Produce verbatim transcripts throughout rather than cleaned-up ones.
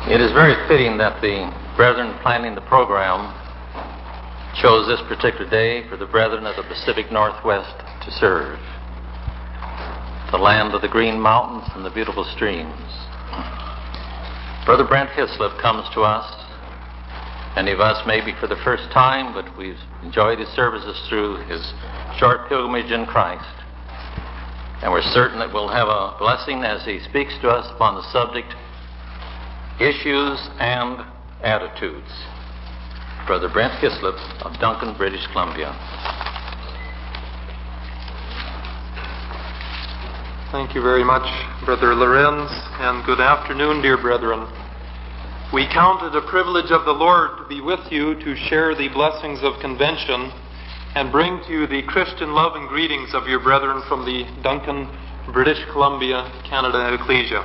It is very fitting that the brethren planning the program chose this particular day for the brethren of the Pacific Northwest to serve, the land of the green mountains and the beautiful streams. Brother Brent Hislop comes to us, many of us maybe for the first time, but we've enjoyed his services through his short pilgrimage in Christ. And we're certain that we'll have a blessing as he speaks to us upon the subject, issues and attitudes. Brother Brent Hislop of Duncan, British Columbia. Thank you very much, Brother Lorenz, and good afternoon, dear brethren. We count it a privilege of the Lord to be with you to share the blessings of convention and bring to you the Christian love and greetings of your brethren from the Duncan, British Columbia, Canada Ecclesia.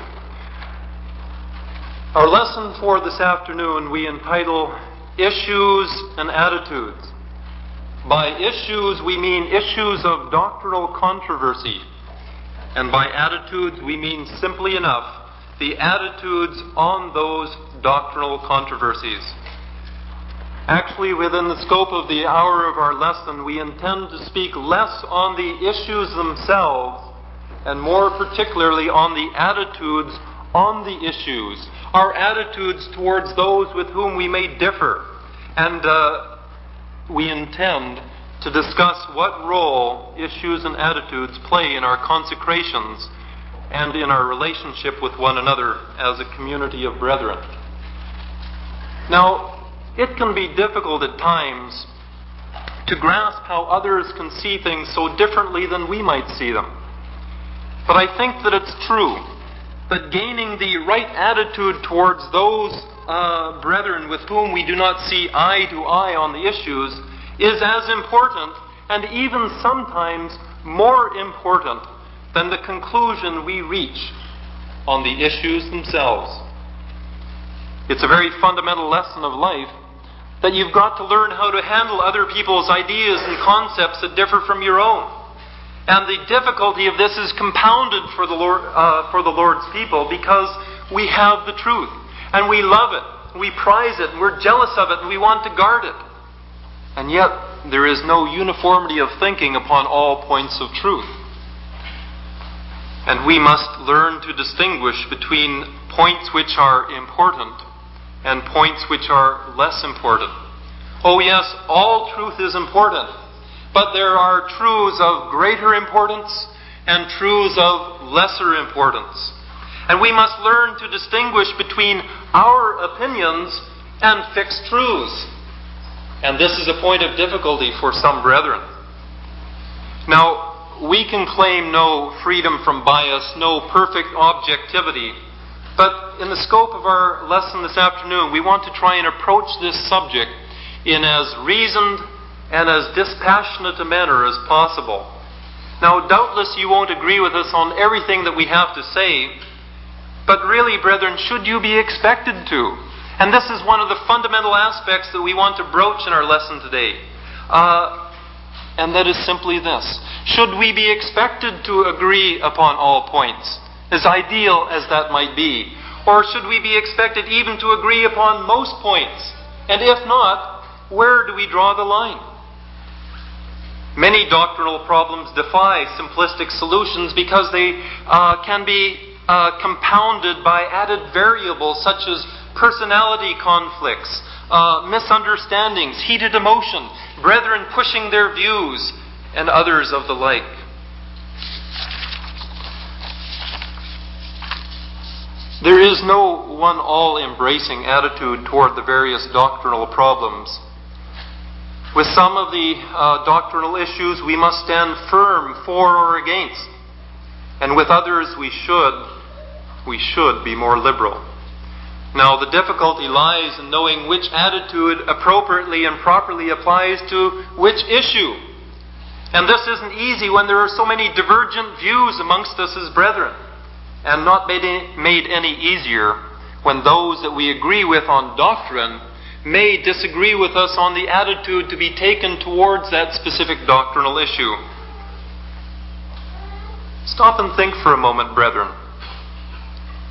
Our lesson for this afternoon we entitle Issues and Attitudes. By issues we mean issues of doctrinal controversy. And by attitudes, we mean simply enough the attitudes on those doctrinal controversies. Actually, within the scope of the hour of our lesson, we intend to speak less on the issues themselves and more particularly on the attitudes on the issues, our attitudes towards those with whom we may differ. And uh, we intend to discuss what role issues and attitudes play in our consecrations and in our relationship with one another as a community of brethren. Now, it can be difficult at times to grasp how others can see things so differently than we might see them. But I think that it's true that gaining the right attitude towards those uh, brethren with whom we do not see eye to eye on the issues is as important and even sometimes more important than the conclusion we reach on the issues themselves. It's a very fundamental lesson of life that you've got to learn how to handle other people's ideas and concepts that differ from your own. And the difficulty of this is compounded for the Lord, uh, for the Lord's people because we have the truth and we love it, we prize it, and we're jealous of it, and we want to guard it. And yet, there is no uniformity of thinking upon all points of truth. And we must learn to distinguish between points which are important and points which are less important. Oh yes, all truth is important, but there are truths of greater importance and truths of lesser importance. And we must learn to distinguish between our opinions and fixed truths. And this is a point of difficulty for some brethren. Now, we can claim no freedom from bias, no perfect objectivity. But in the scope of our lesson this afternoon, we want to try and approach this subject in as reasoned and as dispassionate a manner as possible. Now, doubtless you won't agree with us on everything that we have to say, but really, brethren, should you be expected to? And this is one of the fundamental aspects that we want to broach in our lesson today. Uh, and that is simply this. Should we be expected to agree upon all points, as ideal as that might be? Or should we be expected even to agree upon most points? And if not, where do we draw the line? Many doctrinal problems defy simplistic solutions because they uh, can be uh, compounded by added variables such as personality conflicts, uh, misunderstandings, heated emotion, brethren pushing their views, and others of the like. There is no one all-embracing attitude toward the various doctrinal problems. With some of the uh, doctrinal issues, we must stand firm for or against, and with others, we should, we should be more liberal. Now, the difficulty lies in knowing which attitude appropriately and properly applies to which issue. And this isn't easy when there are so many divergent views amongst us as brethren, and not made any, made any easier when those that we agree with on doctrine may disagree with us on the attitude to be taken towards that specific doctrinal issue. Stop and think for a moment, brethren.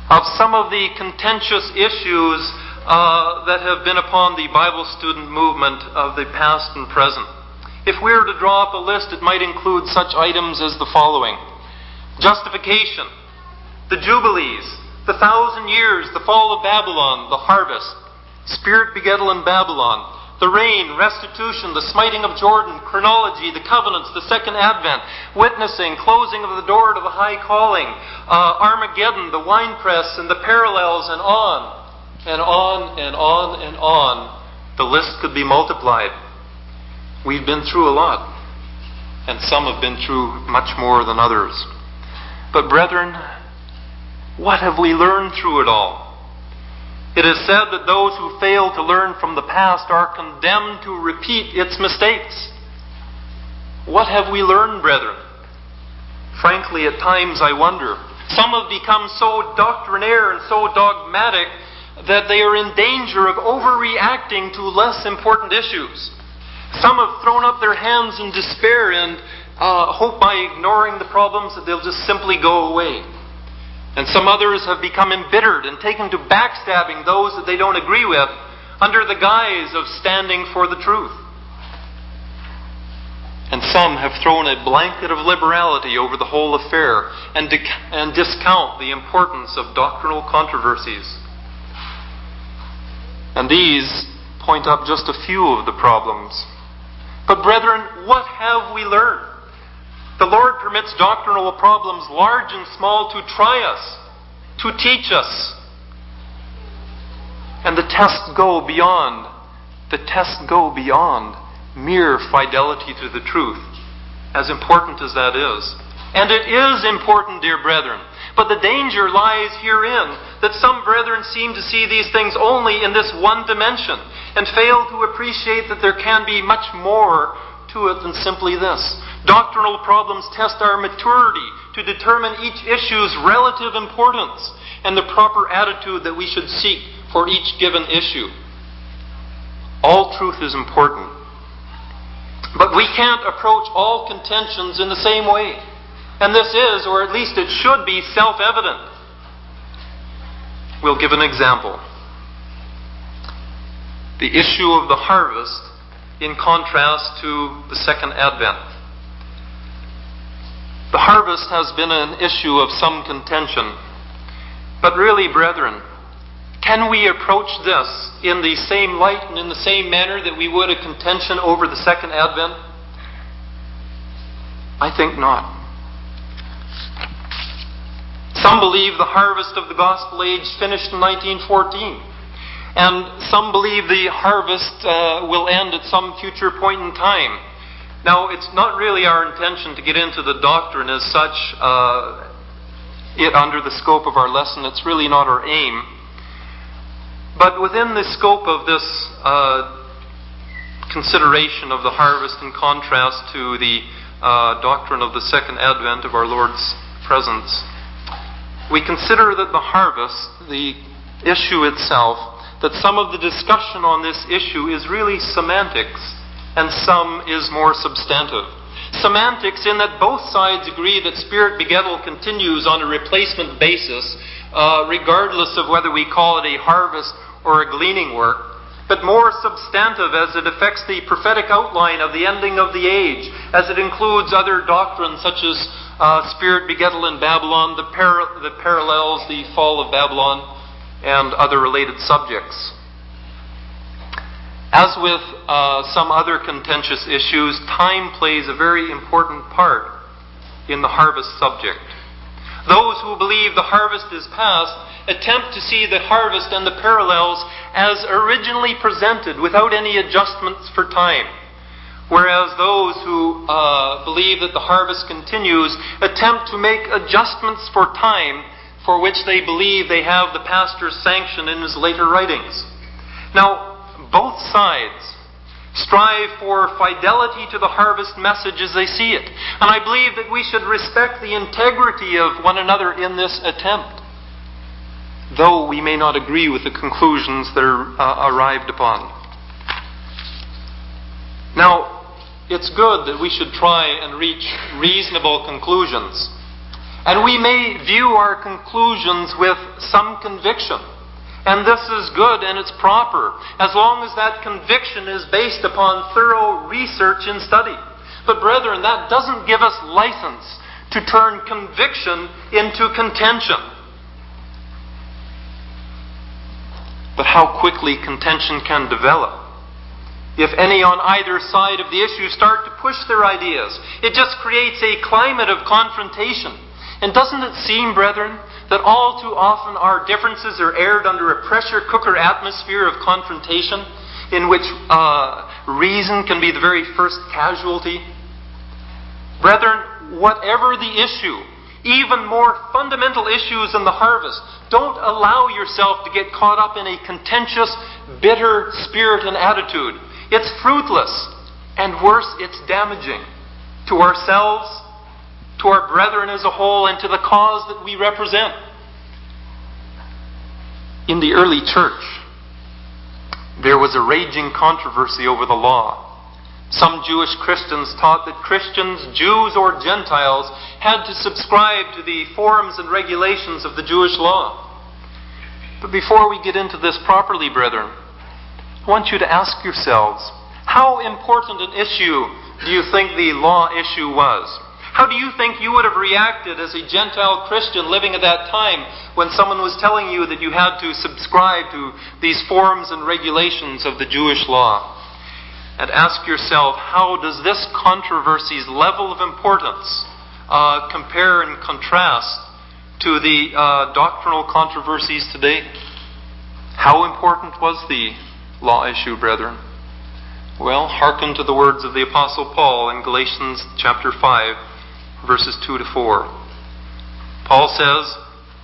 of some of the contentious issues uh, that have been upon the Bible student movement of the past and present. If we were to draw up a list, it might include such items as the following: justification, the Jubilees, the thousand years, the fall of Babylon, the harvest, Spirit begettal in Babylon, the rain, restitution, the smiting of Jordan, chronology, the covenants, the second advent, witnessing, closing of the door to the high calling, uh, Armageddon, the winepress, and the parallels, and on, and on, and on, and on. The list could be multiplied. We've been through a lot, and some have been through much more than others. But brethren, what have we learned through it all? It is said that those who fail to learn from the past are condemned to repeat its mistakes. What have we learned, brethren? Frankly, at times I wonder. Some have become so doctrinaire and so dogmatic that they are in danger of overreacting to less important issues. Some have thrown up their hands in despair and uh, hope by ignoring the problems that they'll just simply go away. And some others have become embittered and taken to backstabbing those that they don't agree with under the guise of standing for the truth. And some have thrown a blanket of liberality over the whole affair and, dec- and discount the importance of doctrinal controversies. And these point up just a few of the problems. But brethren, what have we learned? The Lord permits doctrinal problems, large and small, to try us, to teach us. And the tests go beyond, the tests go beyond mere fidelity to the truth, as important as that is. And it is important, dear brethren. But the danger lies herein that some brethren seem to see these things only in this one dimension and fail to appreciate that there can be much more to it than simply this. Doctrinal problems test our maturity to determine each issue's relative importance and the proper attitude that we should seek for each given issue. All truth is important. But we can't approach all contentions in the same way. And this is, or at least it should be, self-evident. We'll give an example. The issue of the harvest in contrast to the second advent. The harvest has been an issue of some contention. But really, brethren, can we approach this in the same light and in the same manner that we would a contention over the second advent? I think not. Some believe the harvest of the gospel age finished in nineteen fourteen. And some believe the harvest uh, will end at some future point in time. Now, it's not really our intention to get into the doctrine as such, uh, it under the scope of our lesson. It's really not our aim. But within the scope of this uh, consideration of the harvest in contrast to the uh, doctrine of the second advent of our Lord's presence, we consider that the harvest, the issue itself, that some of the discussion on this issue is really semantics and some is more substantive. Semantics in that both sides agree that Spirit begettal continues on a replacement basis, uh, regardless of whether we call it a harvest or a gleaning work, but more substantive as it affects the prophetic outline of the ending of the age, as it includes other doctrines such as uh, Spirit begettal in Babylon, the, par- the parallels, the fall of Babylon, and other related subjects. As with uh, some other contentious issues, time plays a very important part in the harvest subject. Those who believe the harvest is past attempt to see the harvest and the parallels as originally presented without any adjustments for time. Whereas those who uh, believe that the harvest continues attempt to make adjustments for time for which they believe they have the pastor's sanction in his later writings. Now, both sides strive for fidelity to the harvest message as they see it. And I believe that we should respect the integrity of one another in this attempt, though we may not agree with the conclusions that are uh, arrived upon. Now, it's good that we should try and reach reasonable conclusions. And we may view our conclusions with some conviction. And this is good and it's proper, as long as that conviction is based upon thorough research and study. But brethren, that doesn't give us license to turn conviction into contention. But how quickly contention can develop. If any on either side of the issue start to push their ideas, it just creates a climate of confrontation. And doesn't it seem, brethren, that all too often our differences are aired under a pressure cooker atmosphere of confrontation in which uh, reason can be the very first casualty? Brethren, whatever the issue, even more fundamental issues in the harvest, don't allow yourself to get caught up in a contentious, bitter spirit and attitude. It's fruitless, and worse, it's damaging to ourselves, to our brethren as a whole, and to the cause that we represent. In the early church, there was a raging controversy over the law. Some Jewish Christians taught that Christians, Jews or Gentiles, had to subscribe to the forms and regulations of the Jewish law. But before we get into this properly, brethren, I want you to ask yourselves, how important an issue do you think the law issue was? How do you think you would have reacted as a Gentile Christian living at that time when someone was telling you that you had to subscribe to these forms and regulations of the Jewish law? And ask yourself, how does this controversy's level of importance uh, compare and contrast to the uh, doctrinal controversies today? How important was the law issue, brethren? Well, hearken to the words of the Apostle Paul in Galatians chapter five, verses two to four. Paul says,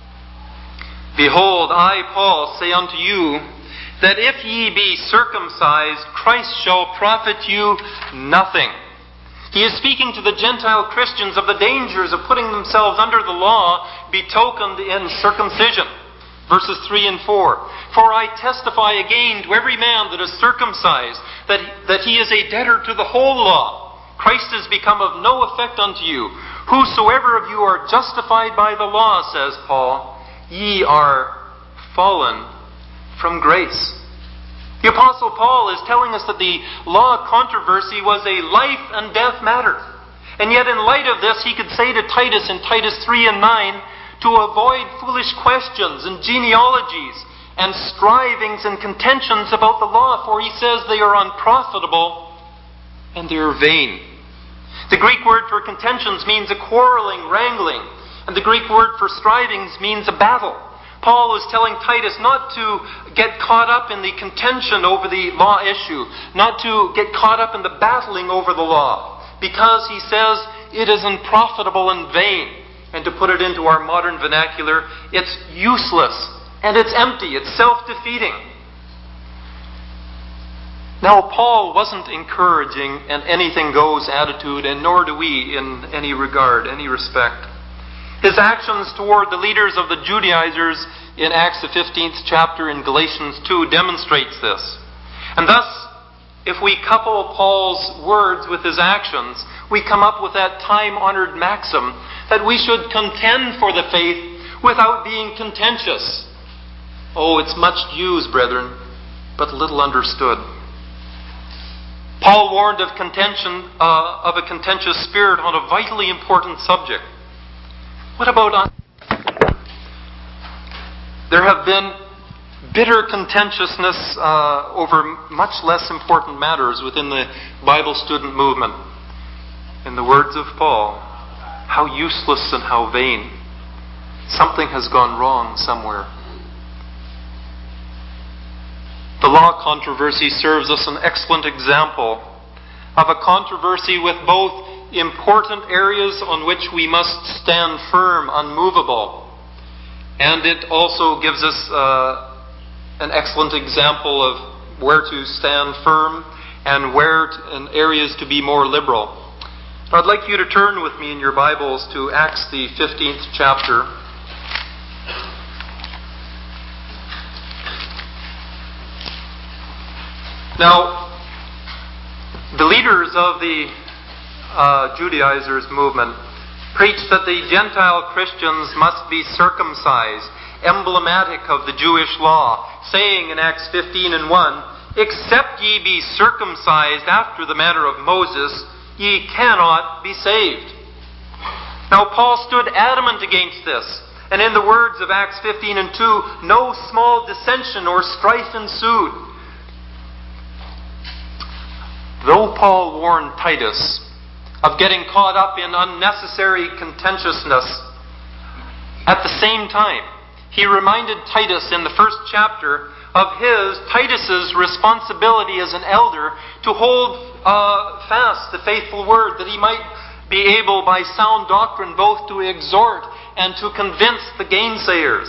"Behold, I, Paul, say unto you, that if ye be circumcised, Christ shall profit you nothing." He is speaking to the Gentile Christians of the dangers of putting themselves under the law betokened in circumcision. Verses three and four. "For I testify again to every man that is circumcised, that, that he is a debtor to the whole law. Christ is become of no effect unto you. Whosoever of you are justified by the law, says Paul, ye are fallen from grace." The Apostle Paul is telling us that the law controversy was a life and death matter. And yet in light of this, he could say to Titus in Titus three and nine, to avoid foolish questions and genealogies and strivings and contentions about the law, for he says they are unprofitable and they are vain. The Greek word for contentions means a quarreling, wrangling, and the Greek word for strivings means a battle. Paul is telling Titus not to get caught up in the contention over the law issue, not to get caught up in the battling over the law, because he says it is unprofitable and vain. And to put it into our modern vernacular, it's useless and it's empty, it's self-defeating. Now, Paul wasn't encouraging an anything goes attitude, and nor do we in any regard, any respect. His actions toward the leaders of the Judaizers in Acts the fifteenth chapter in Galatians two demonstrates this. And thus, if we couple Paul's words with his actions, we come up with that time-honored maxim that we should contend for the faith without being contentious. Oh, it's much used, brethren, but little understood. Paul warned of contention, uh, of a contentious spirit on a vitally important subject. What about us? There have been bitter contentiousness uh, over much less important matters within the Bible student movement. In the words of Paul, how useless and how vain. Something has gone wrong somewhere. The law controversy serves us an excellent example of a controversy with both important areas on which we must stand firm, unmovable, and it also gives us uh, an excellent example of where to stand firm and where to, in areas to be more liberal. I'd like you to turn with me in your Bibles to Acts the fifteenth chapter. Now, the leaders of the uh, Judaizers movement preached that the Gentile Christians must be circumcised, emblematic of the Jewish law, saying in Acts fifteen and one, "Except ye be circumcised after the manner of Moses, ye cannot be saved." Now Paul stood adamant against this, and in the words of Acts fifteen and two, no small dissension or strife ensued. Though Paul warned Titus of getting caught up in unnecessary contentiousness, at the same time, he reminded Titus in the first chapter of his, Titus's, responsibility as an elder to hold uh, fast the faithful word, that he might be able by sound doctrine both to exhort and to convince the gainsayers.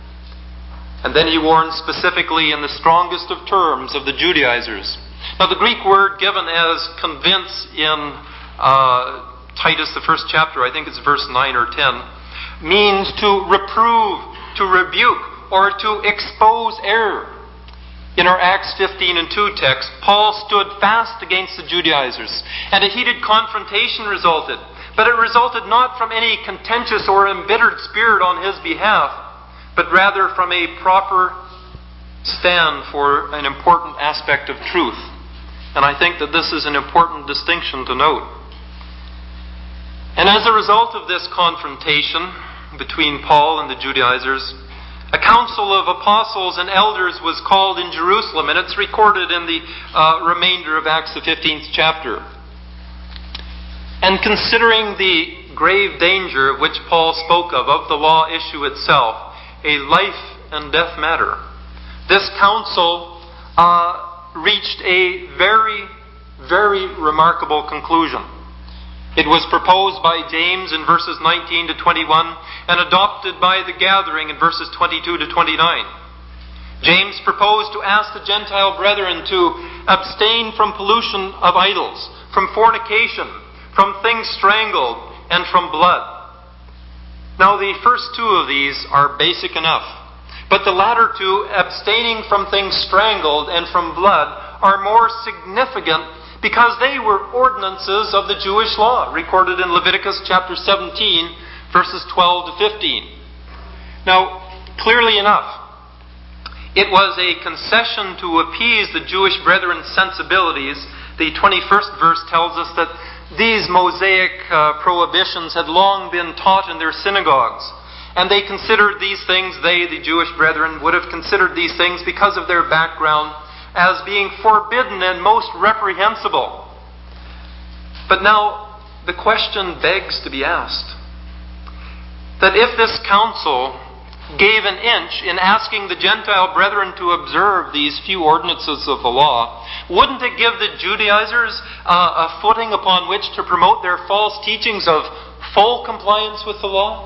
And then he warned specifically in the strongest of terms of the Judaizers. Now the Greek word given as convince in uh, Titus, the first chapter, I think it's verse nine or ten, means to reprove, to rebuke, or to expose error. In our Acts fifteen and two text, Paul stood fast against the Judaizers, and a heated confrontation resulted. But it resulted not from any contentious or embittered spirit on his behalf, but rather from a proper stand for an important aspect of truth. And I think that this is an important distinction to note. And as a result of this confrontation between Paul and the Judaizers, a council of apostles and elders was called in Jerusalem, and it's recorded in the uh, remainder of Acts the fifteenth chapter. And considering the grave danger which Paul spoke of, of the law issue itself, a life and death matter, this council uh, reached a very, very remarkable conclusion. It was proposed by James in verses nineteen to twenty-one and adopted by the gathering in verses twenty-two to twenty-nine. James proposed to ask the Gentile brethren to abstain from pollution of idols, from fornication, from things strangled, and from blood. Now the first two of these are basic enough, but the latter two, abstaining from things strangled and from blood, are more significant because they were ordinances of the Jewish law, recorded in Leviticus chapter seventeen, verses twelve to fifteen. Now, clearly enough, it was a concession to appease the Jewish brethren's sensibilities. The twenty-first verse tells us that these Mosaic uh, prohibitions had long been taught in their synagogues. And they considered these things, they, the Jewish brethren, would have considered these things because of their background as being forbidden and most reprehensible. But now, the question begs to be asked, that if this council gave an inch in asking the Gentile brethren to observe these few ordinances of the law, wouldn't it give the Judaizers uh, a footing upon which to promote their false teachings of full compliance with the law?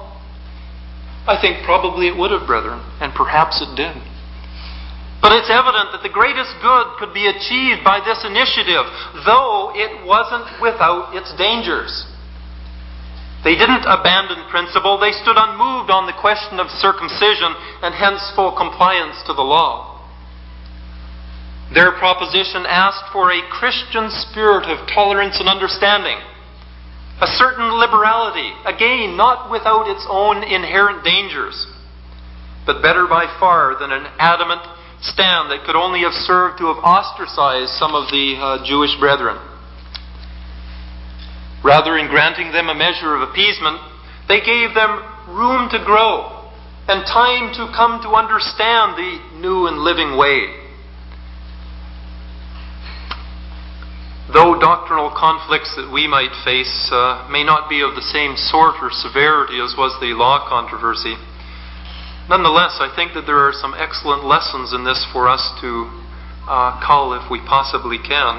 I think probably it would have, brethren, and perhaps it did. But it's evident that the greatest good could be achieved by this initiative, though it wasn't without its dangers. They didn't abandon principle, they stood unmoved on the question of circumcision and hence full compliance to the law. Their proposition asked for a Christian spirit of tolerance and understanding, a certain liberality, again, not without its own inherent dangers, but better by far than an adamant stand that could only have served to have ostracized some of the uh, Jewish brethren. Rather, in granting them a measure of appeasement, they gave them room to grow and time to come to understand the new and living way. Though doctrinal conflicts that we might face uh, may not be of the same sort or severity as was the law controversy, nonetheless, I think that there are some excellent lessons in this for us to uh, cull if we possibly can.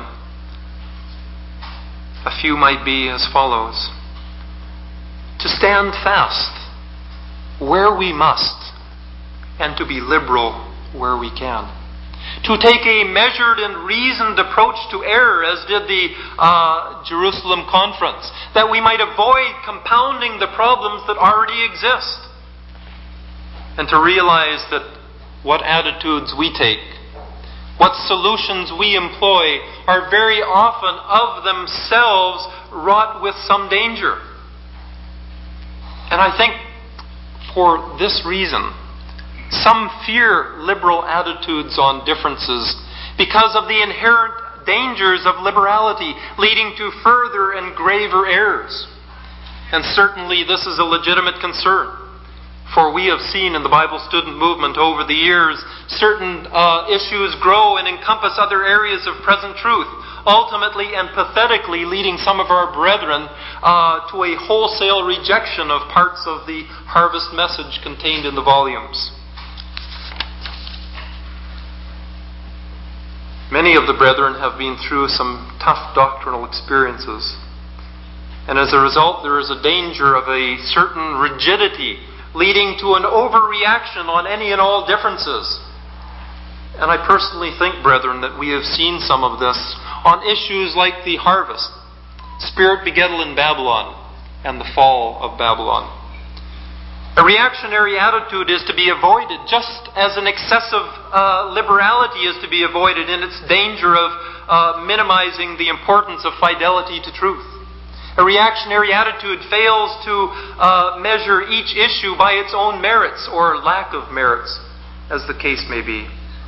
A few might be as follows. To stand fast where we must, and to be liberal where we can. To take a measured and reasoned approach to error, as did the uh, Jerusalem conference, that we might avoid compounding the problems that already exist. And to realize that what attitudes we take, what solutions we employ, are very often of themselves wrought with some danger. And I think for this reason, some fear liberal attitudes on differences because of the inherent dangers of liberality leading to further and graver errors. And certainly this is a legitimate concern. For we have seen in the Bible student movement over the years certain uh, issues grow and encompass other areas of present truth, ultimately and pathetically leading some of our brethren uh, to a wholesale rejection of parts of the harvest message contained in the volumes. Many of the brethren have been through some tough doctrinal experiences. And as a result, there is a danger of a certain rigidity leading to an overreaction on any and all differences. And I personally think, brethren, that we have seen some of this on issues like the harvest, spirit begettal in Babylon, and the fall of Babylon. A reactionary attitude is to be avoided, just as an excessive uh, liberality is to be avoided in its danger of uh, minimizing the importance of fidelity to truth. A reactionary attitude fails to uh, measure each issue by its own merits or lack of merits, as the case may be.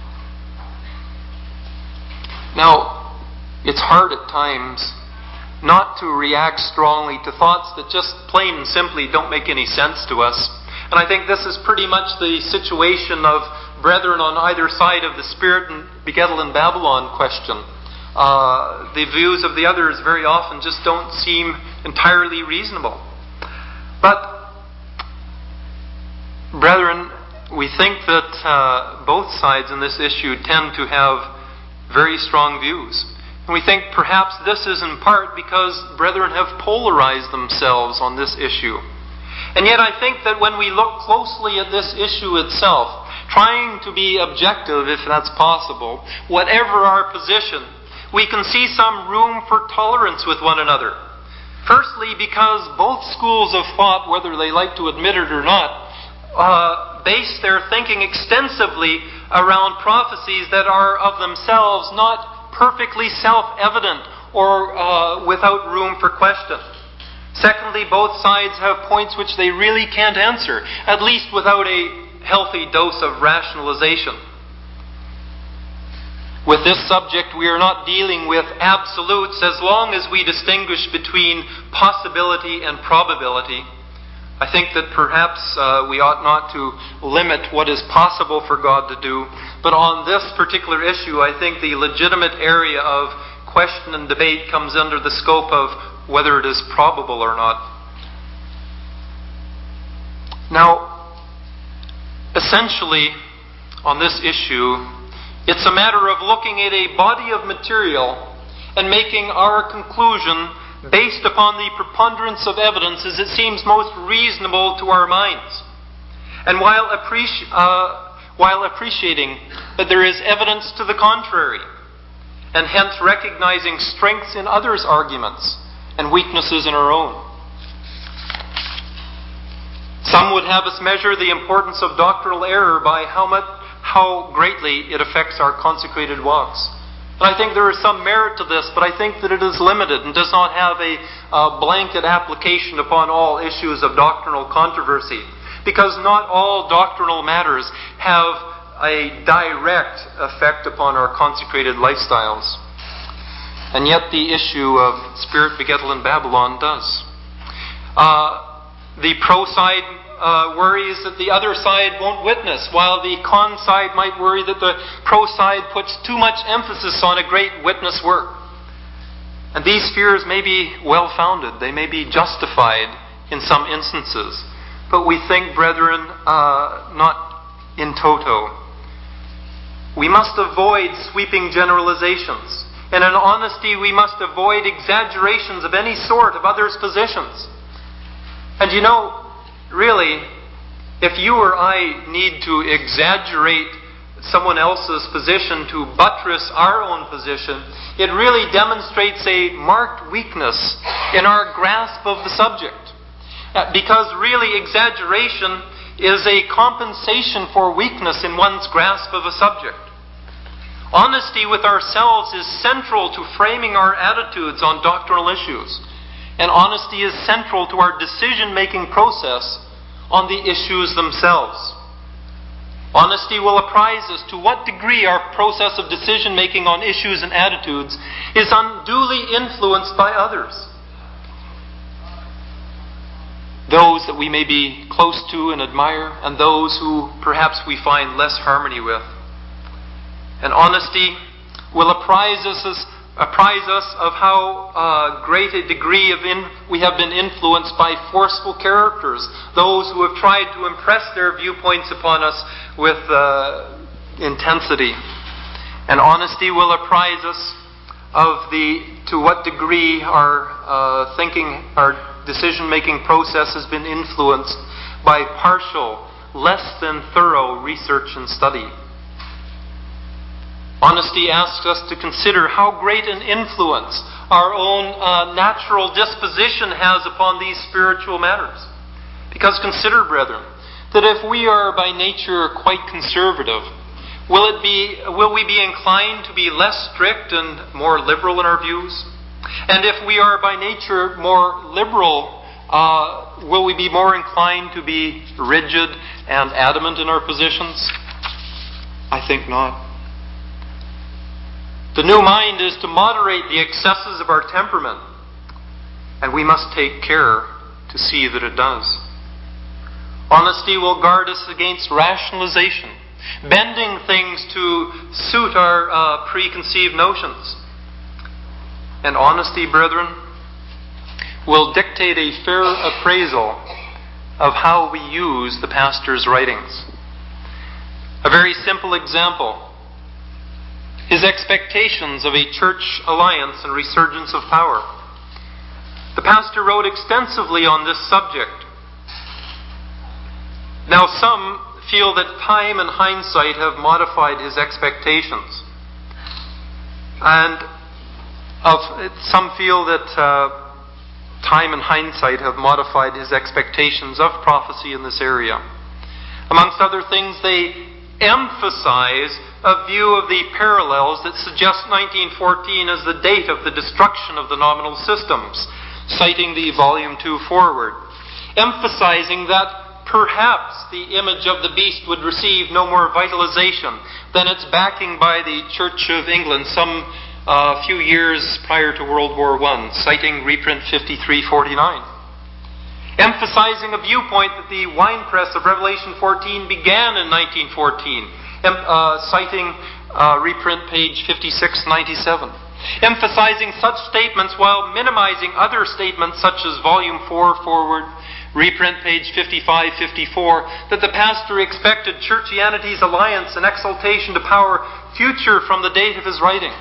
Now, it's hard at times not to react strongly to thoughts that just plain and simply don't make any sense to us. And I think this is pretty much the situation of brethren on either side of the spirit and begettal in Babylon question. Uh, the views of the others very often just don't seem entirely reasonable. But, brethren, we think that uh, both sides in this issue tend to have very strong views. And we think perhaps this is in part because brethren have polarized themselves on this issue. And yet I think that when we look closely at this issue itself, trying to be objective if that's possible, whatever our position, we can see some room for tolerance with one another. Firstly, because both schools of thought, whether they like to admit it or not, uh, base their thinking extensively around prophecies that are of themselves not perfectly self-evident or uh, without room for question. Secondly, both sides have points which they really can't answer, at least without a healthy dose of rationalization. With this subject, we are not dealing with absolutes as long as we distinguish between possibility and probability. I think that perhaps uh, we ought not to limit what is possible for God to do, but on this particular issue, I think the legitimate area of question and debate comes under the scope of whether it is probable or not. Now, essentially, on this issue, it's a matter of looking at a body of material and making our conclusion based upon the preponderance of evidence as it seems most reasonable to our minds. And while, appreci- uh, while appreciating that there is evidence to the contrary, and hence recognizing strengths in others' arguments and weaknesses in our own. Some would have us measure the importance of doctrinal error by how much, how greatly it affects our consecrated walks. And I think there is some merit to this, but I think that it is limited and does not have a uh, blanket application upon all issues of doctrinal controversy, because not all doctrinal matters have a direct effect upon our consecrated lifestyles. And yet the issue of spirit begettal in Babylon does. Uh, the pro side uh, worries that the other side won't witness, while the con side might worry that the pro side puts too much emphasis on a great witness work. And these fears may be well-founded. They may be justified in some instances. But we think, brethren, uh, not in toto. We must avoid sweeping generalizations. And in honesty, we must avoid exaggerations of any sort of others' positions. And you know, really, if you or I need to exaggerate someone else's position to buttress our own position, it really demonstrates a marked weakness in our grasp of the subject. Because really, exaggeration is a compensation for weakness in one's grasp of a subject. Honesty with ourselves is central to framing our attitudes on doctrinal issues. And honesty is central to our decision-making process on the issues themselves. Honesty will apprise us to what degree our process of decision-making on issues and attitudes is unduly influenced by others. Those that we may be close to and admire, and those who perhaps we find less harmony with. And honesty will apprise us, apprise us of how uh, great a degree of in, we have been influenced by forceful characters, those who have tried to impress their viewpoints upon us with uh, intensity. And honesty will apprise us of the to what degree our uh, thinking, our decision-making process has been influenced by partial, less than thorough research and study. Honesty asks us to consider how great an influence our own uh, natural disposition has upon these spiritual matters. Because consider, brethren, that if we are by nature quite conservative, will it be, will we be inclined to be less strict and more liberal in our views? And if we are by nature more liberal, uh, will we be more inclined to be rigid and adamant in our positions? I think not. The new mind is to moderate the excesses of our temperament, and we must take care to see that it does. Honesty will guard us against rationalization, bending things to suit our uh, preconceived notions. And honesty, brethren, will dictate a fair appraisal of how we use the pastor's writings. A very simple example: his expectations of a church alliance and resurgence of power. The pastor wrote extensively on this subject. Now, some feel that time and hindsight have modified his expectations. And of, some feel that uh, time and hindsight have modified his expectations of prophecy in this area. Amongst other things, they emphasize a view of the parallels that suggest nineteen fourteen as the date of the destruction of the nominal systems, citing the volume two forward, emphasizing that perhaps the image of the beast would receive no more vitalization than its backing by the Church of England some uh, few years prior to World War One, citing reprint fifty-three forty-nine. Emphasizing a viewpoint that the winepress of Revelation fourteen began in nineteen fourteen, em- uh, citing uh, reprint page fifty-six ninety-seven. Emphasizing such statements while minimizing other statements such as volume four forward, reprint page fifty-five fifty-four, that the pastor expected churchianity's alliance and exaltation to power future from the date of his writing.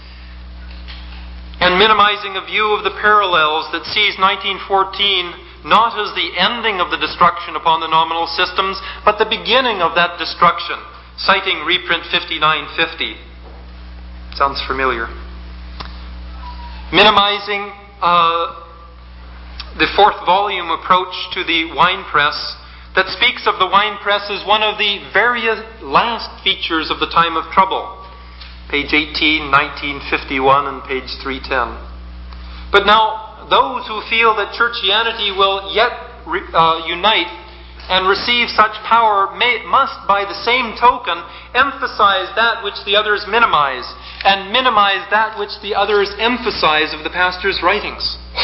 And minimizing a view of the parallels that sees nineteen fourteen not as the ending of the destruction upon the nominal systems, but the beginning of that destruction, citing reprint fifty-nine fifty. Sounds familiar. Minimizing uh, the fourth volume approach to the winepress that speaks of the winepress as one of the very last features of the time of trouble. Page eighteen, nineteen fifty-one, and page three ten. But now, those who feel that churchianity will yet re, uh, unite and receive such power may, must, by the same token, emphasize that which the others minimize, and minimize that which the others emphasize of the pastor's writings.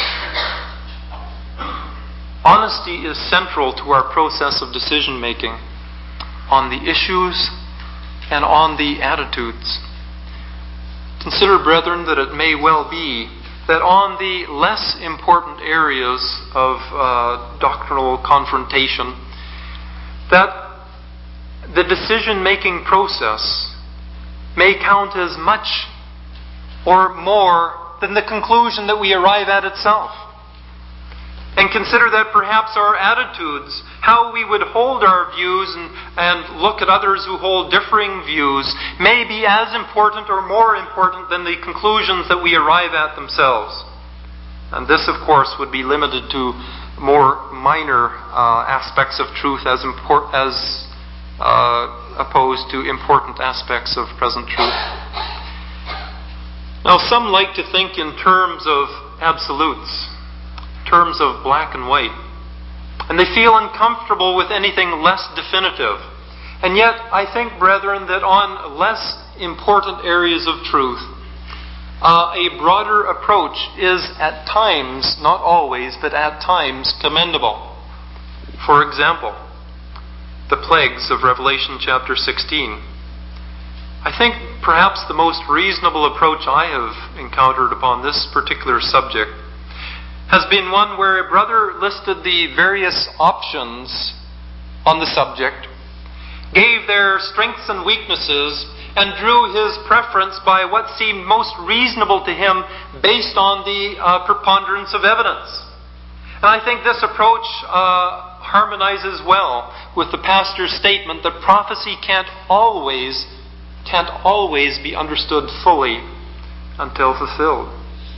Honesty is central to our process of decision-making on the issues and on the attitudes. Consider, brethren, that it may well be that on the less important areas of uh, doctrinal confrontation, that the decision-making process may count as much or more than the conclusion that we arrive at itself. And consider that perhaps our attitudes, how we would hold our views and, and look at others who hold differing views, may be as important or more important than the conclusions that we arrive at themselves. And this, of course, would be limited to more minor uh, aspects of truth as, import, as uh, opposed to important aspects of present truth. Now, some like to think in terms of absolutes. terms of black and white. And they feel uncomfortable with anything less definitive. And yet, I think, brethren, that on less important areas of truth, uh, a broader approach is at times, not always, but at times, commendable. For example, the plagues of Revelation chapter sixteen. I think perhaps the most reasonable approach I have encountered upon this particular subject has been one where a brother listed the various options on the subject, gave their strengths and weaknesses, and drew his preference by what seemed most reasonable to him based on the uh, preponderance of evidence. And I think this approach uh, harmonizes well with the pastor's statement that prophecy can't always, can't always be understood fully until fulfilled.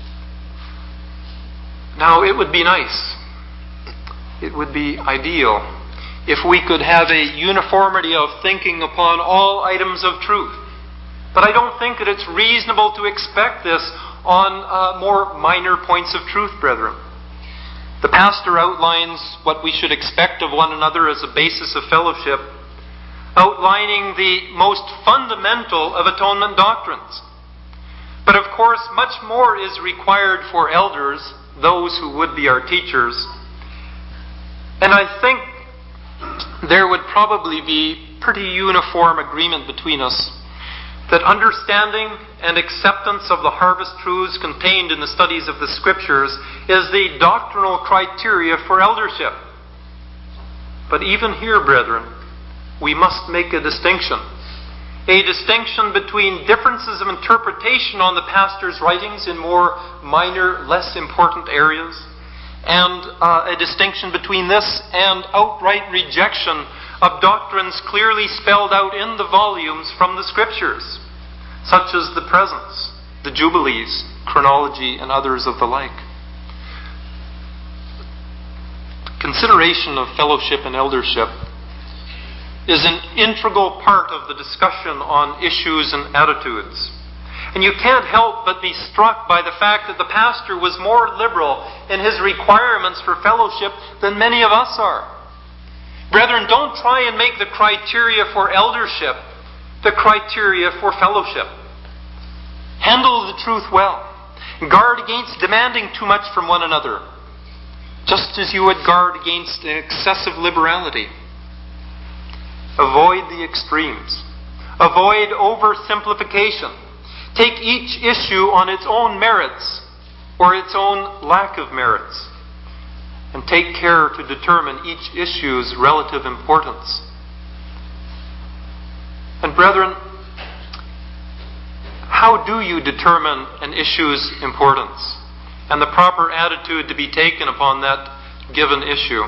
Now, it would be nice, it would be ideal if we could have a uniformity of thinking upon all items of truth. But I don't think that it's reasonable to expect this on uh, more minor points of truth, brethren. The pastor outlines what we should expect of one another as a basis of fellowship, outlining the most fundamental of atonement doctrines. But of course, much more is required for elders, those who would be our teachers. And I think there would probably be pretty uniform agreement between us that understanding and acceptance of the harvest truths contained in the studies of the Scriptures is the doctrinal criteria for eldership. But even here, brethren, we must make a distinction. A distinction between differences of interpretation on the pastor's writings in more minor, less important areas, and uh, a distinction between this and outright rejection of doctrines clearly spelled out in the volumes from the Scriptures, such as the presence, the jubilees, chronology, and others of the like. Consideration of fellowship and eldership is an integral part of the discussion on issues and attitudes. And you can't help but be struck by the fact that the pastor was more liberal in his requirements for fellowship than many of us are. Brethren, don't try and make the criteria for eldership the criteria for fellowship. Handle the truth well. Guard against demanding too much from one another, just as you would guard against excessive liberality. Avoid the extremes. Avoid oversimplification. Take each issue on its own merits or its own lack of merits, and take care to determine each issue's relative importance. And brethren, how do you determine an issue's importance and the proper attitude to be taken upon that given issue?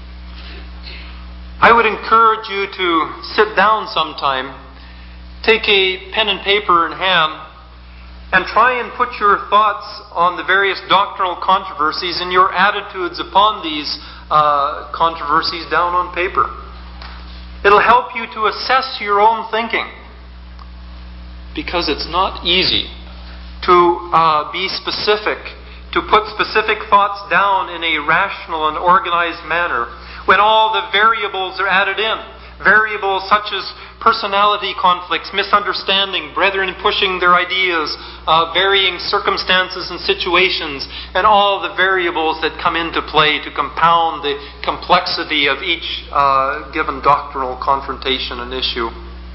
I would encourage you to sit down sometime, take a pen and paper in hand, and try and put your thoughts on the various doctrinal controversies and your attitudes upon these uh, controversies down on paper. It'll help you to assess your own thinking, because it's not easy to uh, be specific, to put specific thoughts down in a rational and organized manner when all the variables are added in. Variables such as personality conflicts, misunderstanding, brethren pushing their ideas, uh, varying circumstances and situations, and all the variables that come into play to compound the complexity of each uh, given doctrinal confrontation and issue.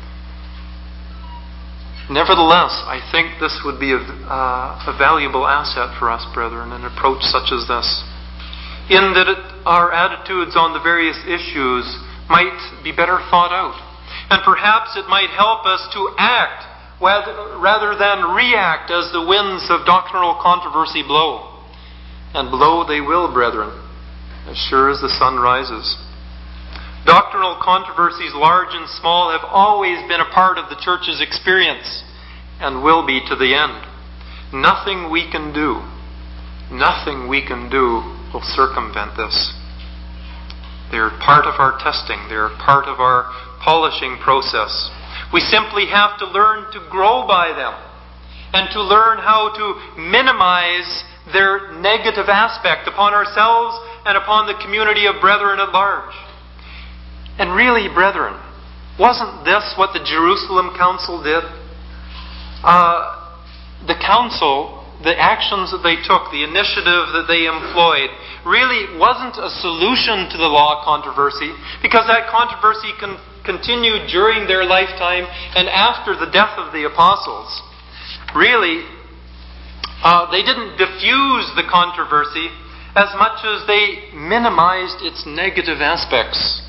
Nevertheless, I think this would be a, uh, a valuable asset for us, brethren, an approach such as this, in that it, our attitudes on the various issues might be better thought out. And perhaps it might help us to act rather than react as the winds of doctrinal controversy blow. And blow they will, brethren, as sure as the sun rises. Doctrinal controversies, large and small, have always been a part of the church's experience and will be to the end. Nothing we can do, nothing we can do will circumvent this. They're part of our testing. They're part of our polishing process. We simply have to learn to grow by them and to learn how to minimize their negative aspect upon ourselves and upon the community of brethren at large. And really, brethren, wasn't this what the Jerusalem Council did? Uh, the council, the actions that they took, the initiative that they employed, really wasn't a solution to the law controversy, because that controversy con- continued during their lifetime and after the death of the apostles. Really, uh, they didn't diffuse the controversy as much as they minimized its negative aspects.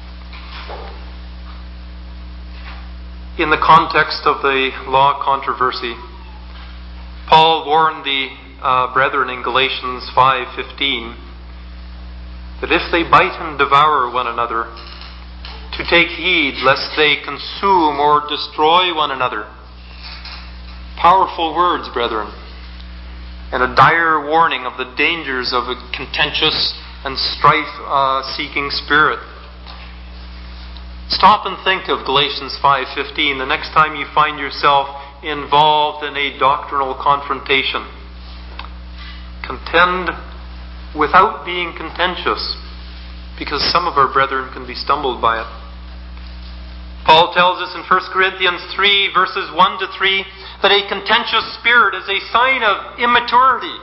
In the context of the law controversy, Paul warned the uh, brethren in Galatians five fifteen that if they bite and devour one another, to take heed lest they consume or destroy one another. Powerful words, brethren, and a dire warning of the dangers of a contentious and strife-seeking uh, spirit. Stop and think of Galatians five fifteen the next time you find yourself involved in a doctrinal confrontation. Contend without being contentious, because some of our brethren can be stumbled by it. Paul tells us in First Corinthians three, verses one to three, that a contentious spirit is a sign of immaturity.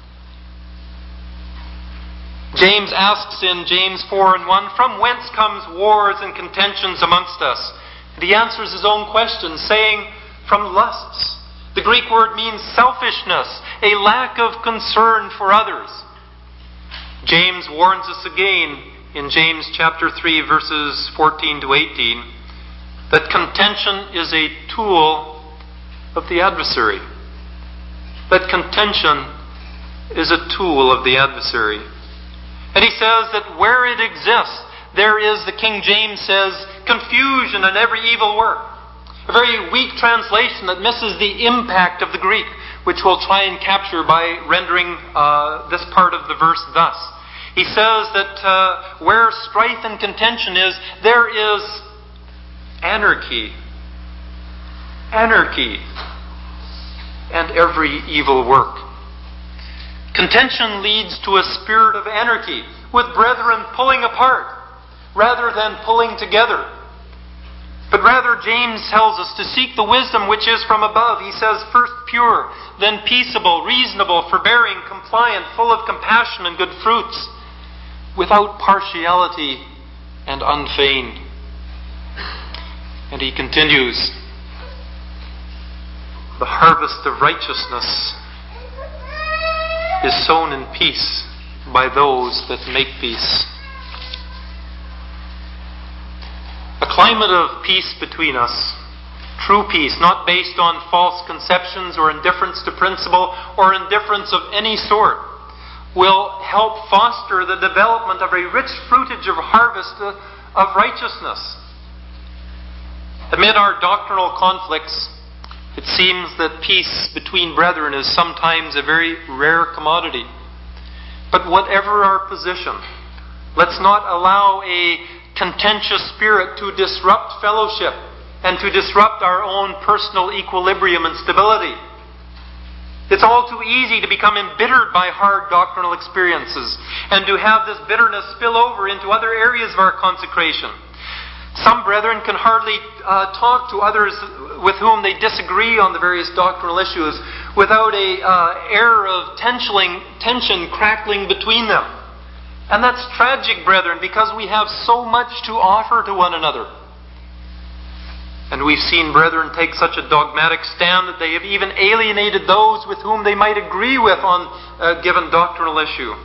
James asks in James four and one, from whence comes wars and contentions amongst us? And he answers his own question, saying, from lusts. The Greek word means selfishness, a lack of concern for others. James warns us again in James chapter three, verses fourteen to eighteen, that contention is a tool of the adversary. That contention is a tool of the adversary. And he says that where it exists, there is, the King James says, confusion and every evil work. A very weak translation that misses the impact of the Greek, which we'll try and capture by rendering uh, this part of the verse thus. He says that uh, where strife and contention is, there is anarchy. Anarchy. And every evil work. Contention leads to a spirit of anarchy, with brethren pulling apart rather than pulling together. But rather, James tells us to seek the wisdom which is from above. He says, first pure, then peaceable, reasonable, forbearing, compliant, full of compassion and good fruits, without partiality and unfeigned. And he continues, the harvest of righteousness is sown in peace by those that make peace. A climate of peace between us, true peace, not based on false conceptions or indifference to principle or indifference of any sort, will help foster the development of a rich fruitage of harvest of righteousness. Amid our doctrinal conflicts, it seems that peace between brethren is sometimes a very rare commodity. But whatever our position, let's not allow a contentious spirit to disrupt fellowship and to disrupt our own personal equilibrium and stability. It's all too easy to become embittered by hard doctrinal experiences and to have this bitterness spill over into other areas of our consecration. Some brethren can hardly uh, talk to others with whom they disagree on the various doctrinal issues without a uh, air of tension, tension crackling between them. And that's tragic, brethren, because we have so much to offer to one another. And we've seen brethren take such a dogmatic stand that they have even alienated those with whom they might agree with on a given doctrinal issue.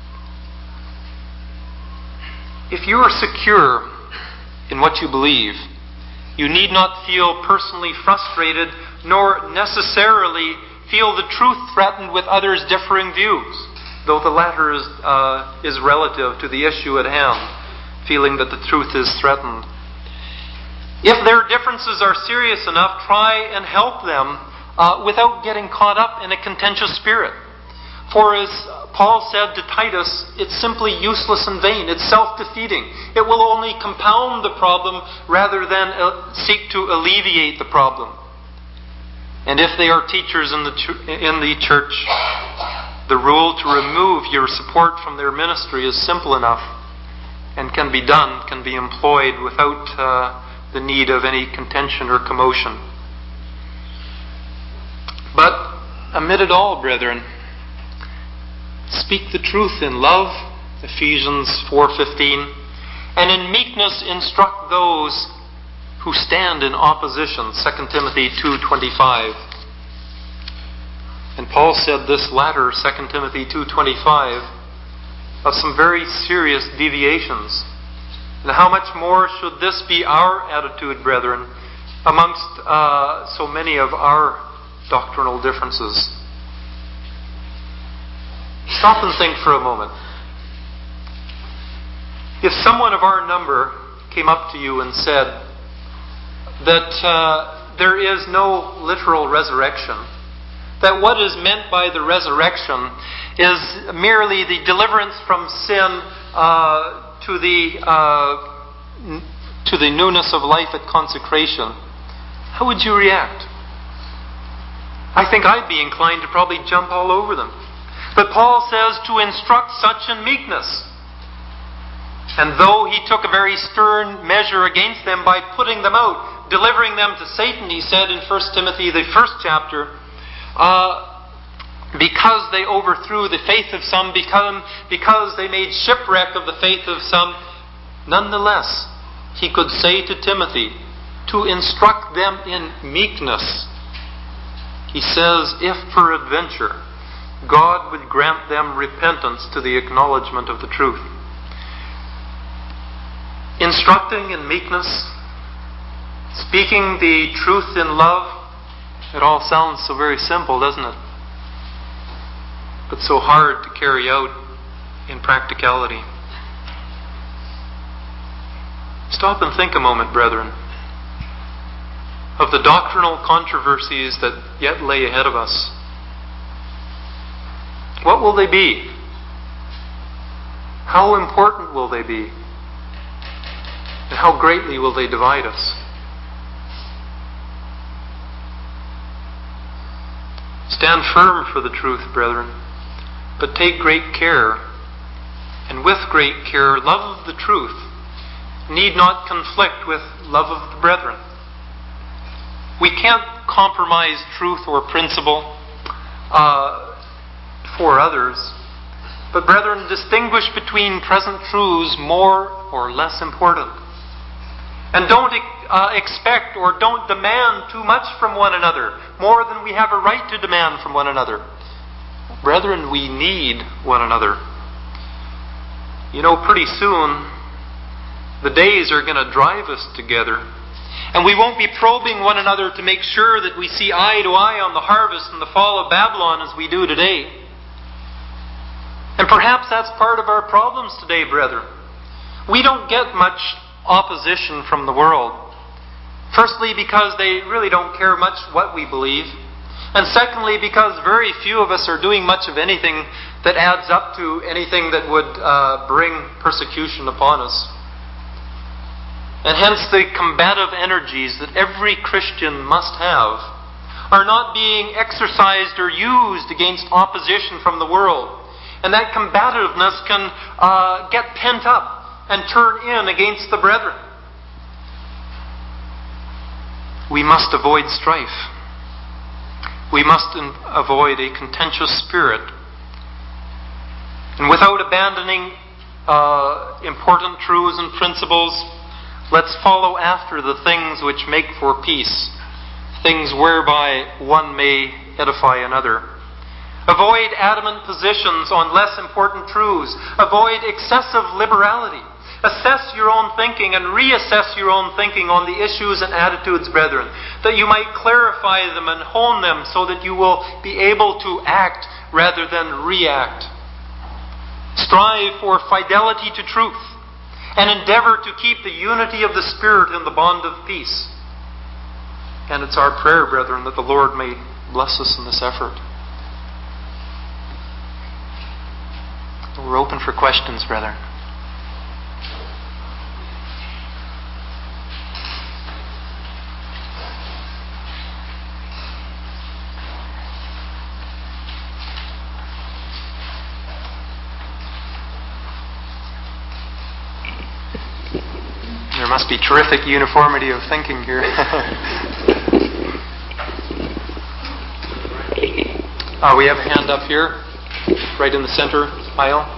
If you are secure in what you believe, you need not feel personally frustrated nor necessarily feel the truth threatened with others' differing views, though the latter is, uh, is relative to the issue at hand, feeling that the truth is threatened. If their differences are serious enough, try and help them uh, without getting caught up in a contentious spirit. For as Paul said to Titus, it's simply useless and vain. It's self-defeating. It will only compound the problem rather than uh, seek to alleviate the problem. And if they are teachers in the ch- in the church, the rule to remove your support from their ministry is simple enough and can be done, can be employed without uh, the need of any contention or commotion. But amid it all, brethren, speak the truth in love, Ephesians four fifteen, and in meekness instruct those who stand in opposition, Second Timothy two twenty-five. And Paul said this latter, Second Timothy two twenty-five, of some very serious deviations. And how much more should this be our attitude, brethren, amongst uh, so many of our doctrinal differences? Stop and think for a moment. If someone of our number came up to you and said that uh, there is no literal resurrection, that what is meant by the resurrection is merely the deliverance from sin uh, to the uh, to the newness of life at consecration, how would you react? I think I'd be inclined to probably jump all over them. But Paul says to instruct such in meekness. And though he took a very stern measure against them by putting them out, delivering them to Satan, he said in First Timothy, the first chapter, uh, because they overthrew the faith of some, because, because they made shipwreck of the faith of some, nonetheless, he could say to Timothy, to instruct them in meekness. He says, if peradventure God would grant them repentance to the acknowledgement of the truth. Instructing in meekness, speaking the truth in love, it all sounds so very simple, doesn't it? But so hard to carry out in practicality. Stop and think a moment, brethren, of the doctrinal controversies that yet lay ahead of us. What will they be? How important will they be? And how greatly will they divide us? Stand firm for the truth, brethren, but take great care, and with great care, love of the truth need not conflict with love of the brethren. We can't compromise truth or principle uh, for others. But brethren, distinguish between present truths more or less important. And don't uh, expect or don't demand too much from one another, more than we have a right to demand from one another. Brethren, we need one another. You know, pretty soon, the days are going to drive us together. And we won't be probing one another to make sure that we see eye to eye on the harvest and the fall of Babylon as we do today. And perhaps that's part of our problems today, brethren. We don't get much opposition from the world. Firstly, because they really don't care much what we believe. And secondly, because very few of us are doing much of anything that adds up to anything that would uh, bring persecution upon us. And hence the combative energies that every Christian must have are not being exercised or used against opposition from the world. And that combativeness can uh, get pent up and turn in against the brethren. We must avoid strife. We must in- avoid a contentious spirit. And without abandoning uh, important truths and principles, let's follow after the things which make for peace, things whereby one may edify another. Avoid adamant positions on less important truths. Avoid excessive liberality. Assess your own thinking and reassess your own thinking on the issues and attitudes, brethren, that you might clarify them and hone them so that you will be able to act rather than react. Strive for fidelity to truth and endeavor to keep the unity of the Spirit in the bond of peace. And it's our prayer, brethren, that the Lord may bless us in this effort. We're open for questions, brethren. There must be terrific uniformity of thinking here. uh, we have a hand up here, right in the center aisle.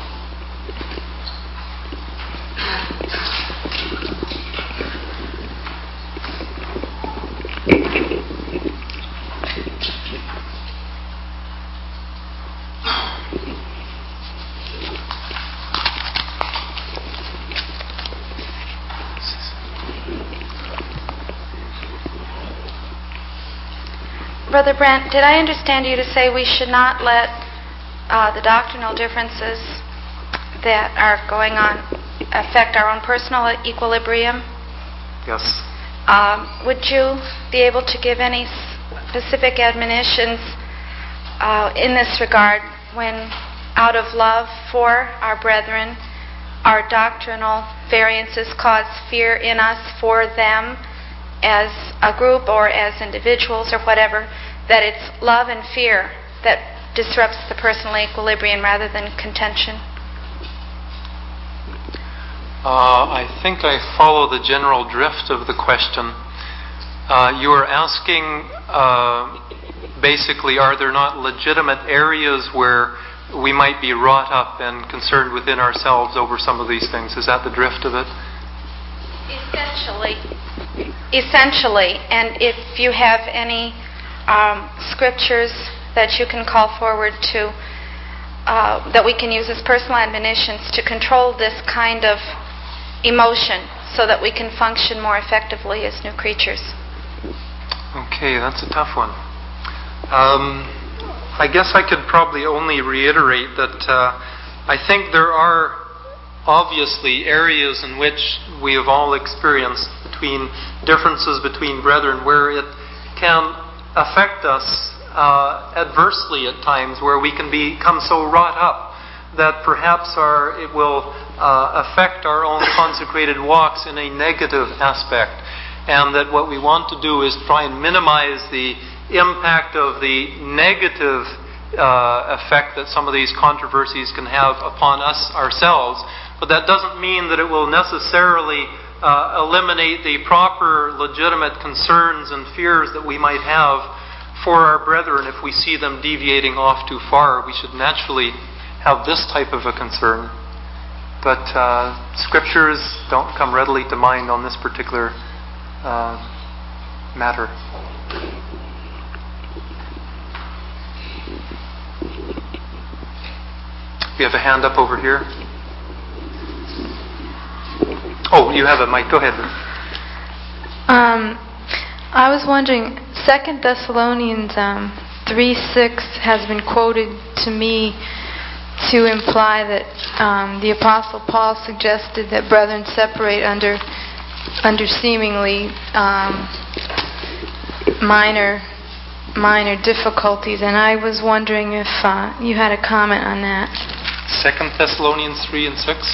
Brother Brent, did I understand you to say we should not let uh, the doctrinal differences that are going on affect our own personal equilibrium? Yes. Um, would you be able to give any specific admonitions uh, in this regard when, out of love for our brethren, our doctrinal variances cause fear in us for them as a group or as individuals or whatever, that it's love and fear that disrupts the personal equilibrium rather than contention? Uh, I think I follow the general drift of the question. Uh, you are asking, uh, basically, are there not legitimate areas where we might be wrought up and concerned within ourselves over some of these things? Is that the drift of it? Essentially. Essentially. And if you have any um, scriptures that you can call forward to, uh, that we can use as personal admonitions to control this kind of emotion so that we can function more effectively as new creatures. Okay, that's a tough one. Um, I guess I could probably only reiterate that uh, I think there are obviously areas in which we have all experienced between differences between brethren where it can affect us uh, adversely at times, where we can become so wrought up that perhaps our it will uh, affect our own consecrated walks in a negative aspect, and that what we want to do is try and minimize the impact of the negative uh, effect that some of these controversies can have upon us ourselves. But that doesn't mean that it will necessarily uh, eliminate the proper, legitimate concerns and fears that we might have for our brethren if we see them deviating off too far. We should naturally have this type of a concern. But uh, scriptures don't come readily to mind on this particular uh, matter. We have a hand up over here. Oh, you have a mic. Go ahead. Um, I was wondering, Second Thessalonians um, three six has been quoted to me to imply that um, the Apostle Paul suggested that brethren separate under under seemingly um, minor minor difficulties, and I was wondering if uh, you had a comment on that. Second Thessalonians three and six.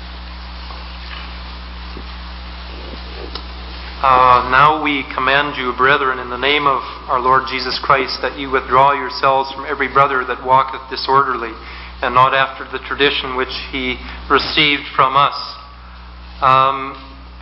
Uh, now we command you, brethren, in the name of our Lord Jesus Christ, that you withdraw yourselves from every brother that walketh disorderly, and not after the tradition which he received from us. Um,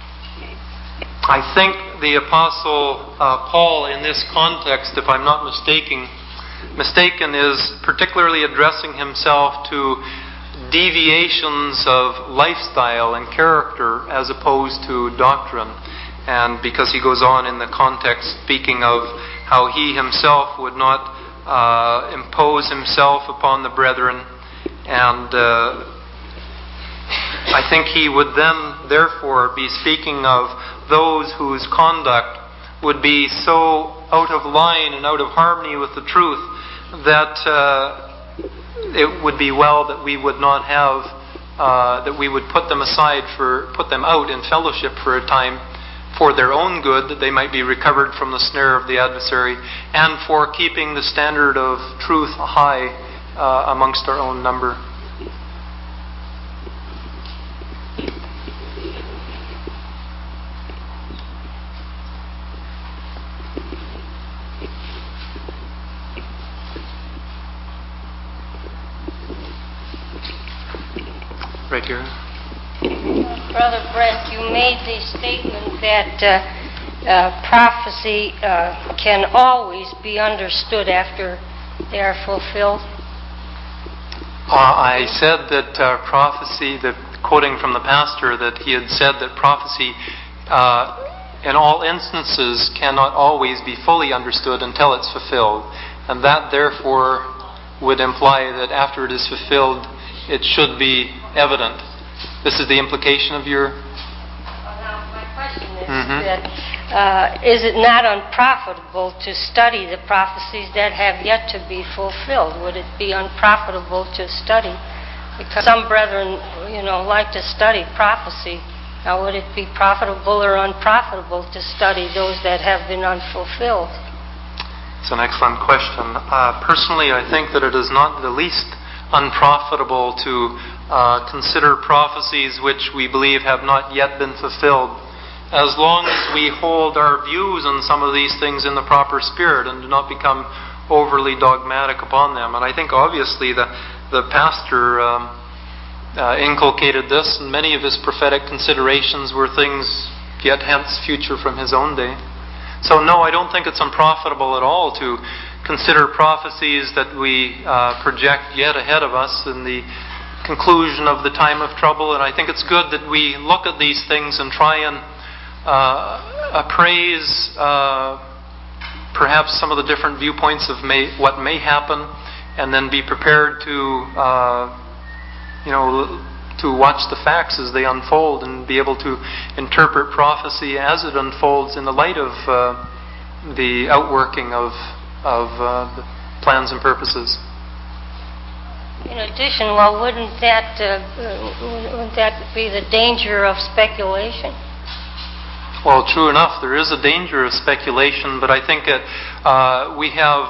I think the Apostle uh, Paul, in this context, if I'm not mistaken, mistaken, is particularly addressing himself to deviations of lifestyle and character as opposed to doctrine. And because he goes on in the context speaking of how he himself would not uh, impose himself upon the brethren, and uh, I think he would then therefore be speaking of those whose conduct would be so out of line and out of harmony with the truth that uh, it would be well that we would not have uh, that we would put them aside for put them out in fellowship for a time, for their own good, that they might be recovered from the snare of the adversary, and for keeping the standard of truth high uh, amongst our own number. Right here. Brother Brent, you made the statement that uh, uh, prophecy uh, can always be understood after they are fulfilled. Uh, I said that uh, prophecy, that quoting from the pastor, that he had said that prophecy uh, in all instances cannot always be fully understood until it's fulfilled. And that therefore would imply that after it is fulfilled, it should be evident. This is the implication of your... Well, now, my question is mm-hmm. that uh, is it not unprofitable to study the prophecies that have yet to be fulfilled? Would it be unprofitable to study? Because some brethren, you know, like to study prophecy. Now, would it be profitable or unprofitable to study those that have been unfulfilled? It's an excellent question. Uh, personally, I think that it is not the least unprofitable to uh, consider prophecies which we believe have not yet been fulfilled, as long as we hold our views on some of these things in the proper spirit and do not become overly dogmatic upon them. And I think obviously the, the pastor um, uh, inculcated this, and many of his prophetic considerations were things yet hence future from his own day. So no, I don't think it's unprofitable at all to consider prophecies that we uh, project yet ahead of us in the conclusion of the time of trouble. And I think it's good that we look at these things and try and uh, appraise uh, perhaps some of the different viewpoints of may, what may happen, and then be prepared to uh, you know to watch the facts as they unfold and be able to interpret prophecy as it unfolds in the light of uh, the outworking of of uh, the plans and purposes. In addition, well, wouldn't that uh, wouldn't that be the danger of speculation? Well, true enough, there is a danger of speculation, but I think that uh, we have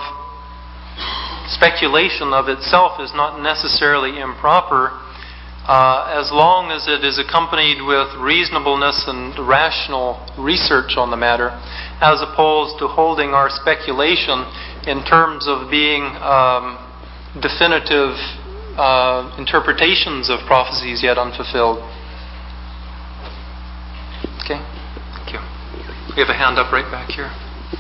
speculation of itself is not necessarily improper, uh, as long as it is accompanied with reasonableness and rational research on the matter, as opposed to holding our speculation in terms of being um, definitive uh, interpretations of prophecies yet unfulfilled. Okay, thank you. We have a hand up right back here.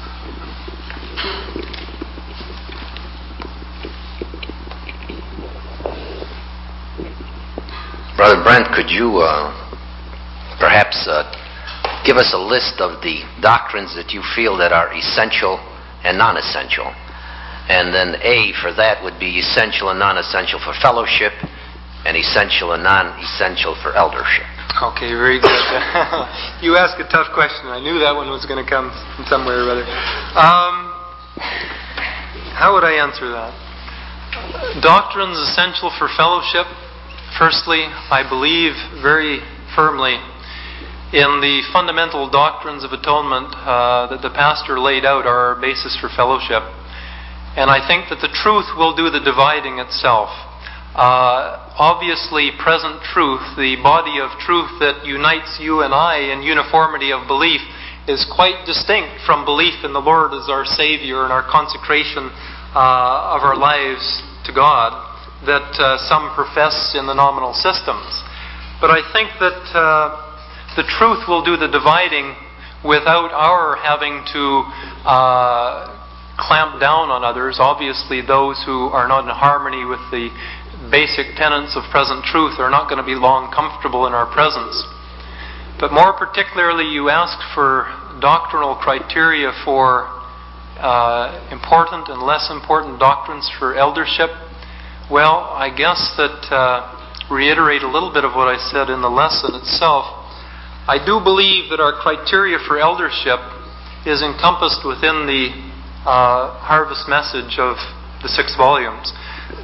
Brother Brent, could you uh, perhaps uh, give us a list of the doctrines that you feel that are essential and non-essential? And then A for that would be essential and non-essential for fellowship, and essential and non-essential for eldership. Okay, very good. You asked a tough question. I knew that one was going to come from somewhere or other. Um, how would I answer that? Doctrines essential for fellowship. Firstly, I believe very firmly in the fundamental doctrines of atonement uh, that the pastor laid out are our basis for fellowship. And I think that the truth will do the dividing itself. Uh, obviously, present truth, the body of truth that unites you and I in uniformity of belief, is quite distinct from belief in the Lord as our Savior and our consecration uh, of our lives to God that uh, some profess in the nominal systems. But I think that uh, the truth will do the dividing without our having to uh, clamp down on others. Obviously, those who are not in harmony with the basic tenets of present truth are not going to be long comfortable in our presence. But more particularly, you asked for doctrinal criteria for uh, important and less important doctrines for eldership. Well, I guess that uh, reiterate a little bit of what I said in the lesson itself. I do believe that our criteria for eldership is encompassed within the uh, harvest message of the six volumes.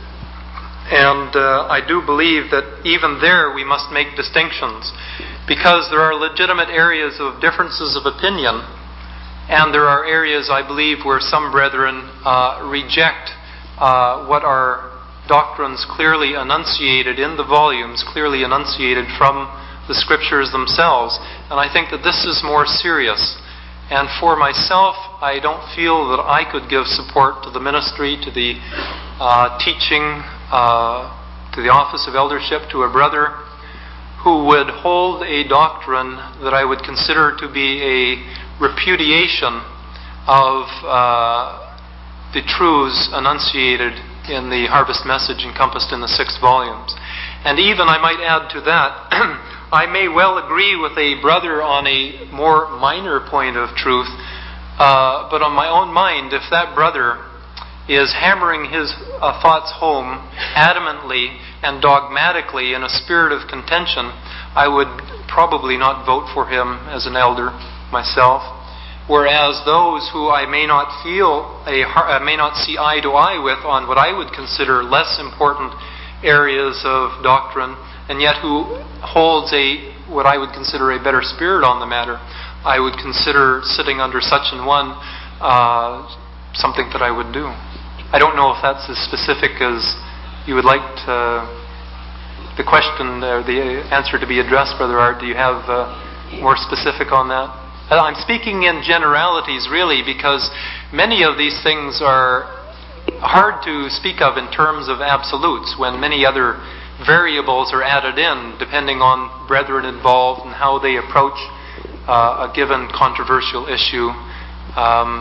And uh, I do believe that even there we must make distinctions, because there are legitimate areas of differences of opinion, and there are areas, I believe, where some brethren uh, reject uh, what are doctrines clearly enunciated in the volumes, clearly enunciated from the Scriptures themselves. And I think that this is more serious. And for myself, I don't feel that I could give support to the ministry, to the uh, teaching, uh, to the office of eldership to a brother who would hold a doctrine that I would consider to be a repudiation of uh, the truths enunciated in the Harvest Message encompassed in the six volumes. And even, I might add to that, I may well agree with a brother on a more minor point of truth, uh, but on my own mind, if that brother is hammering his uh, thoughts home adamantly and dogmatically in a spirit of contention, I would probably not vote for him as an elder myself. Whereas those who I may not feel, a, uh, may not see eye to eye with on what I would consider less important areas of doctrine, and yet who holds a what I would consider a better spirit on the matter, I would consider sitting under such an one uh, something that I would do. I don't know if that's as specific as you would like to, the question or the answer to be addressed, Brother Art. Do you have uh, more specific on that? I'm speaking in generalities, really, because many of these things are hard to speak of in terms of absolutes when many other variables are added in depending on brethren involved and how they approach uh, a given controversial issue. Um,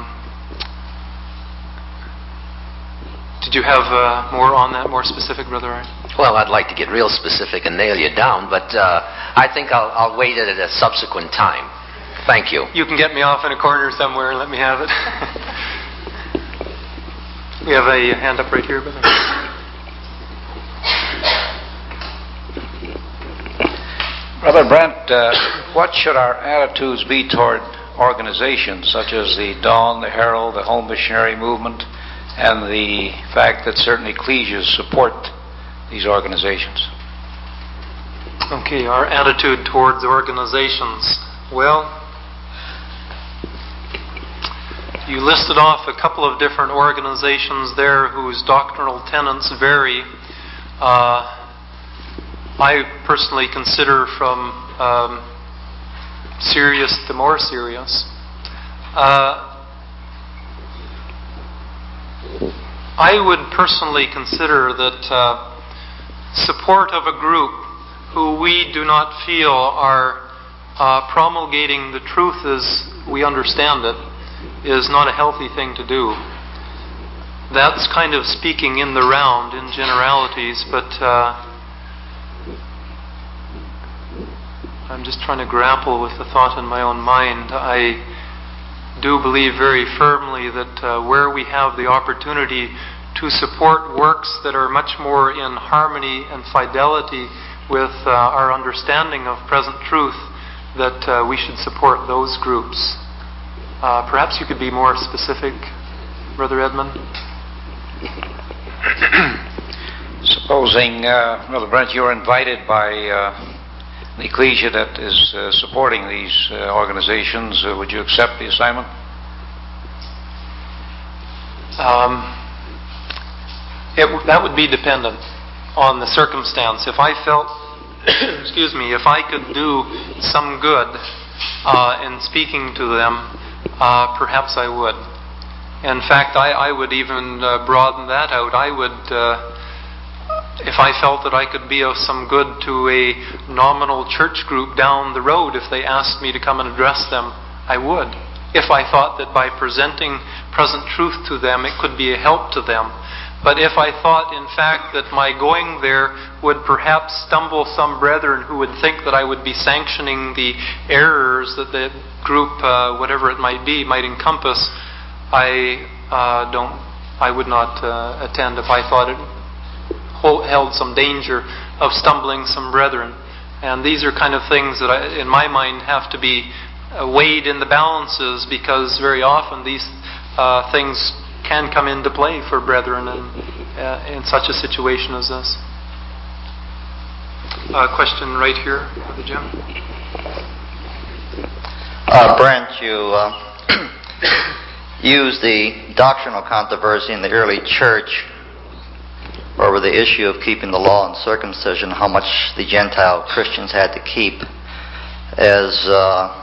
did you have uh, more on that, more specific, Brother Art? Well, I'd like to get real specific and nail you down, but uh, I think I'll, I'll wait it at a subsequent time. Thank you. You can get me off in a corner somewhere and let me have it. We have a hand up right here, brother. Brother Brent, uh, what should our attitudes be toward organizations such as the Dawn, the Herald, the Home Missionary Movement, and the fact that certain ecclesias support these organizations? Okay, our attitude towards organizations. Well, you listed off a couple of different organizations there whose doctrinal tenets vary. Uh, I personally consider from um, serious to more serious. Uh, I would personally consider that uh, support of a group who we do not feel are uh, promulgating the truth as we understand it is not a healthy thing to do. That's kind of speaking in the round in generalities, but uh, I'm just trying to grapple with the thought in my own mind. I do believe very firmly that uh, where we have the opportunity to support works that are much more in harmony and fidelity with uh, our understanding of present truth, that uh, we should support those groups. Uh, perhaps you could be more specific, Brother Edmund? Supposing, uh, Brother Brent, you're invited by uh, the ecclesia that is uh, supporting these uh, organizations, uh, would you accept the assignment? Um, it, that would be dependent on the circumstance. If I felt, excuse me, if I could do some good uh, in speaking to them, Uh, perhaps I would. In fact, I, I would even uh, broaden that out. I would, uh, if I felt that I could be of some good to a nominal church group down the road, if they asked me to come and address them, I would. If I thought that by presenting present truth to them, it could be a help to them. But if I thought, in fact, that my going there would perhaps stumble some brethren who would think that I would be sanctioning the errors that the group, uh, whatever it might be, might encompass, I uh, don't. I would not uh, attend if I thought it held some danger of stumbling some brethren. And these are kind of things that, I, in my mind, have to be uh, weighed in the balances, because very often these uh, things can come into play for brethren in, uh, in such a situation as this. Uh, question right here, Brother Jim. Uh, Brent, you uh, used the doctrinal controversy in the early church over the issue of keeping the law and circumcision, how much the Gentile Christians had to keep, as uh,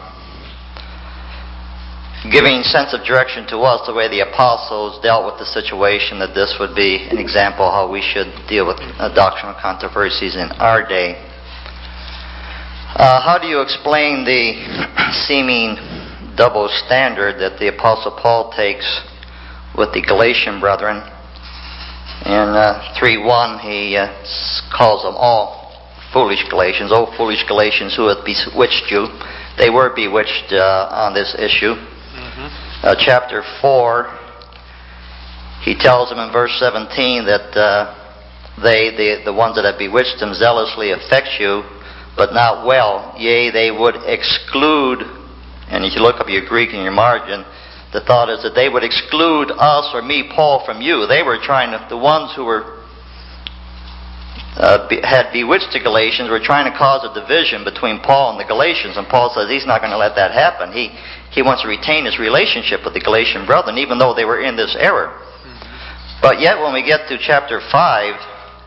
giving sense of direction to us the way the apostles dealt with the situation, that this would be an example how we should deal with uh, doctrinal controversies in our day. Uh, how do you explain the seeming double standard that the Apostle Paul takes with the Galatian brethren? In uh, three one, he uh, calls them all foolish Galatians. Oh, foolish Galatians, who hath bewitched you? They were bewitched uh, on this issue. Mm-hmm. Uh, chapter four, he tells them in verse seventeen that uh, they, the, the ones that have bewitched them, zealously affect you, but not well. Yea, they would exclude, and if you look up your Greek in your margin, the thought is that they would exclude us or me, Paul, from you. They were trying to, the ones who were uh, be, had bewitched the Galatians were trying to cause a division between Paul and the Galatians. And Paul says he's not going to let that happen. He he wants to retain his relationship with the Galatian brethren, even though they were in this error. Mm-hmm. But yet when we get to chapter five,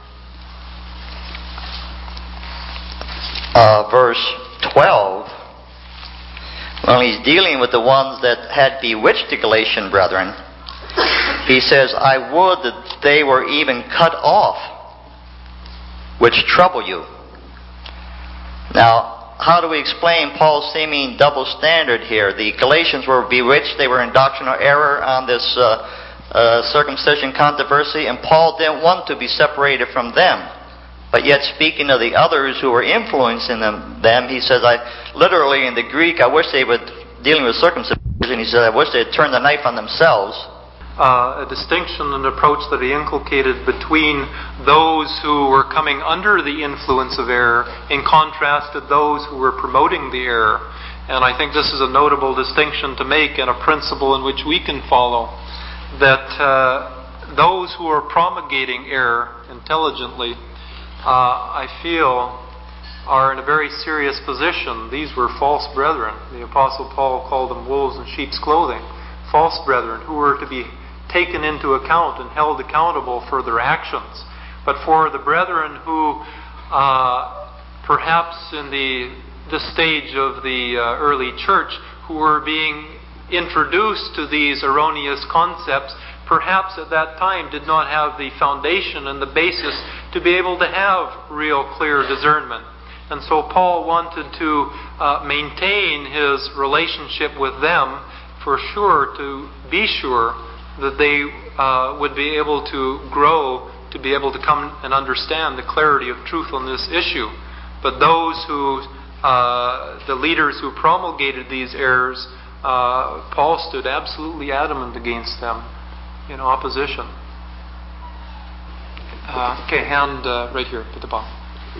uh, verse twelve, when he's dealing with the ones that had bewitched the Galatian brethren, he says, I would that they were even cut off, which trouble you. Now, how do we explain Paul's seeming double standard here? The Galatians were bewitched, they were in doctrinal error on this uh, uh, circumcision controversy, and Paul didn't want to be separated from them. But yet, speaking of the others who were influencing them, them, he says, I literally in the Greek, I wish they would, dealing with circumcision, he said, I wish they had turned the knife on themselves. Uh, a distinction and approach that he inculcated between those who were coming under the influence of error in contrast to those who were promoting the error. And I think this is a notable distinction to make and a principle in which we can follow, that uh, those who are promulgating error intelligently, Uh, I feel, are in a very serious position. These were false brethren. The Apostle Paul called them wolves in sheep's clothing. False brethren who were to be taken into account and held accountable for their actions. But for the brethren who, uh, perhaps in the, the stage of the uh, early church, who were being introduced to these erroneous concepts, perhaps at that time did not have the foundation and the basis to be able to have real clear discernment. And so Paul wanted to uh, maintain his relationship with them for sure, to be sure that they uh, would be able to grow, to be able to come and understand the clarity of truth on this issue. But those who, uh, the leaders who promulgated these errors, uh, Paul stood absolutely adamant against them, in opposition. Uh, okay, hand uh, right here at the bottom.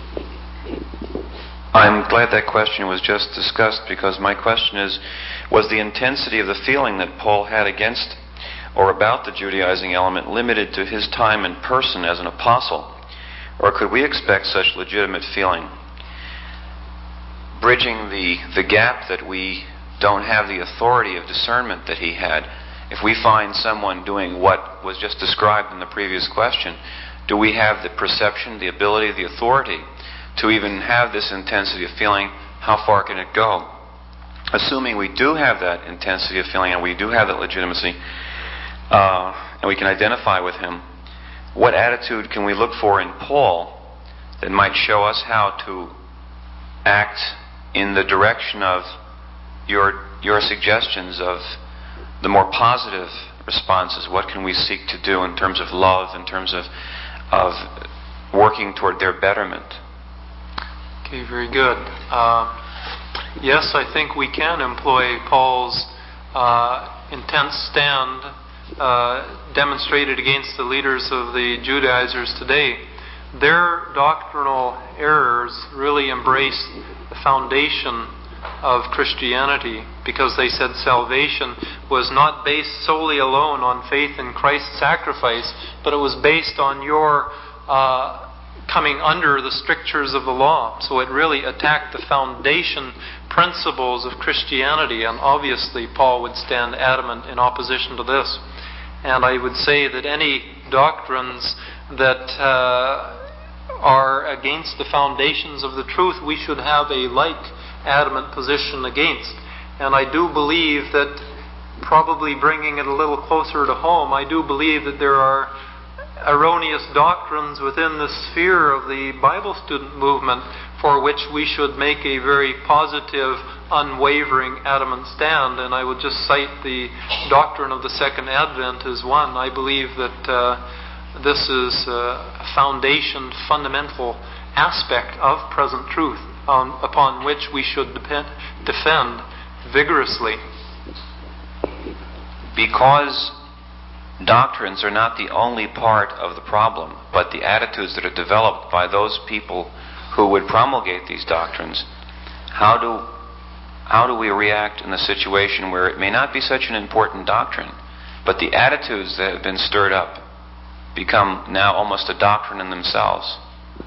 I'm glad that question was just discussed, because my question is, was the intensity of the feeling that Paul had against or about the Judaizing element limited to his time in person as an apostle? Or could we expect such legitimate feeling? Bridging the, the gap that we don't have the authority of discernment that he had, if we find someone doing what was just described in the previous question, do we have the perception, the ability, the authority to even have this intensity of feeling? How far can it go? Assuming we do have that intensity of feeling and we do have that legitimacy, uh, and we can identify with him, what attitude can we look for in Paul that might show us how to act in the direction of your your suggestions of the more positive responses? What can we seek to do in terms of love, in terms of of working toward their betterment? Okay, very good. Uh, yes, I think we can employ Paul's uh, intense stand uh, demonstrated against the leaders of the Judaizers today. Their doctrinal errors really embraced the foundation of Christianity, because they said salvation was not based solely alone on faith in Christ's sacrifice, but it was based on your uh, coming under the strictures of the law. So it really attacked the foundation principles of Christianity, and obviously Paul would stand adamant in opposition to this. And I would say that any doctrines that uh, are against the foundations of the truth, we should have a like adamant position against. And I do believe that, probably bringing it a little closer to home, I do believe that there are erroneous doctrines within the sphere of the Bible student movement for which we should make a very positive, unwavering, adamant stand. And I would just cite the doctrine of the Second Advent as one. I believe that uh, this is a foundation, fundamental aspect of present truth um, upon which we should depend, defend vigorously. Because doctrines are not the only part of the problem, but the attitudes that are developed by those people who would promulgate these doctrines, how do how do we react in the situation where it may not be such an important doctrine, but the attitudes that have been stirred up become now almost a doctrine in themselves?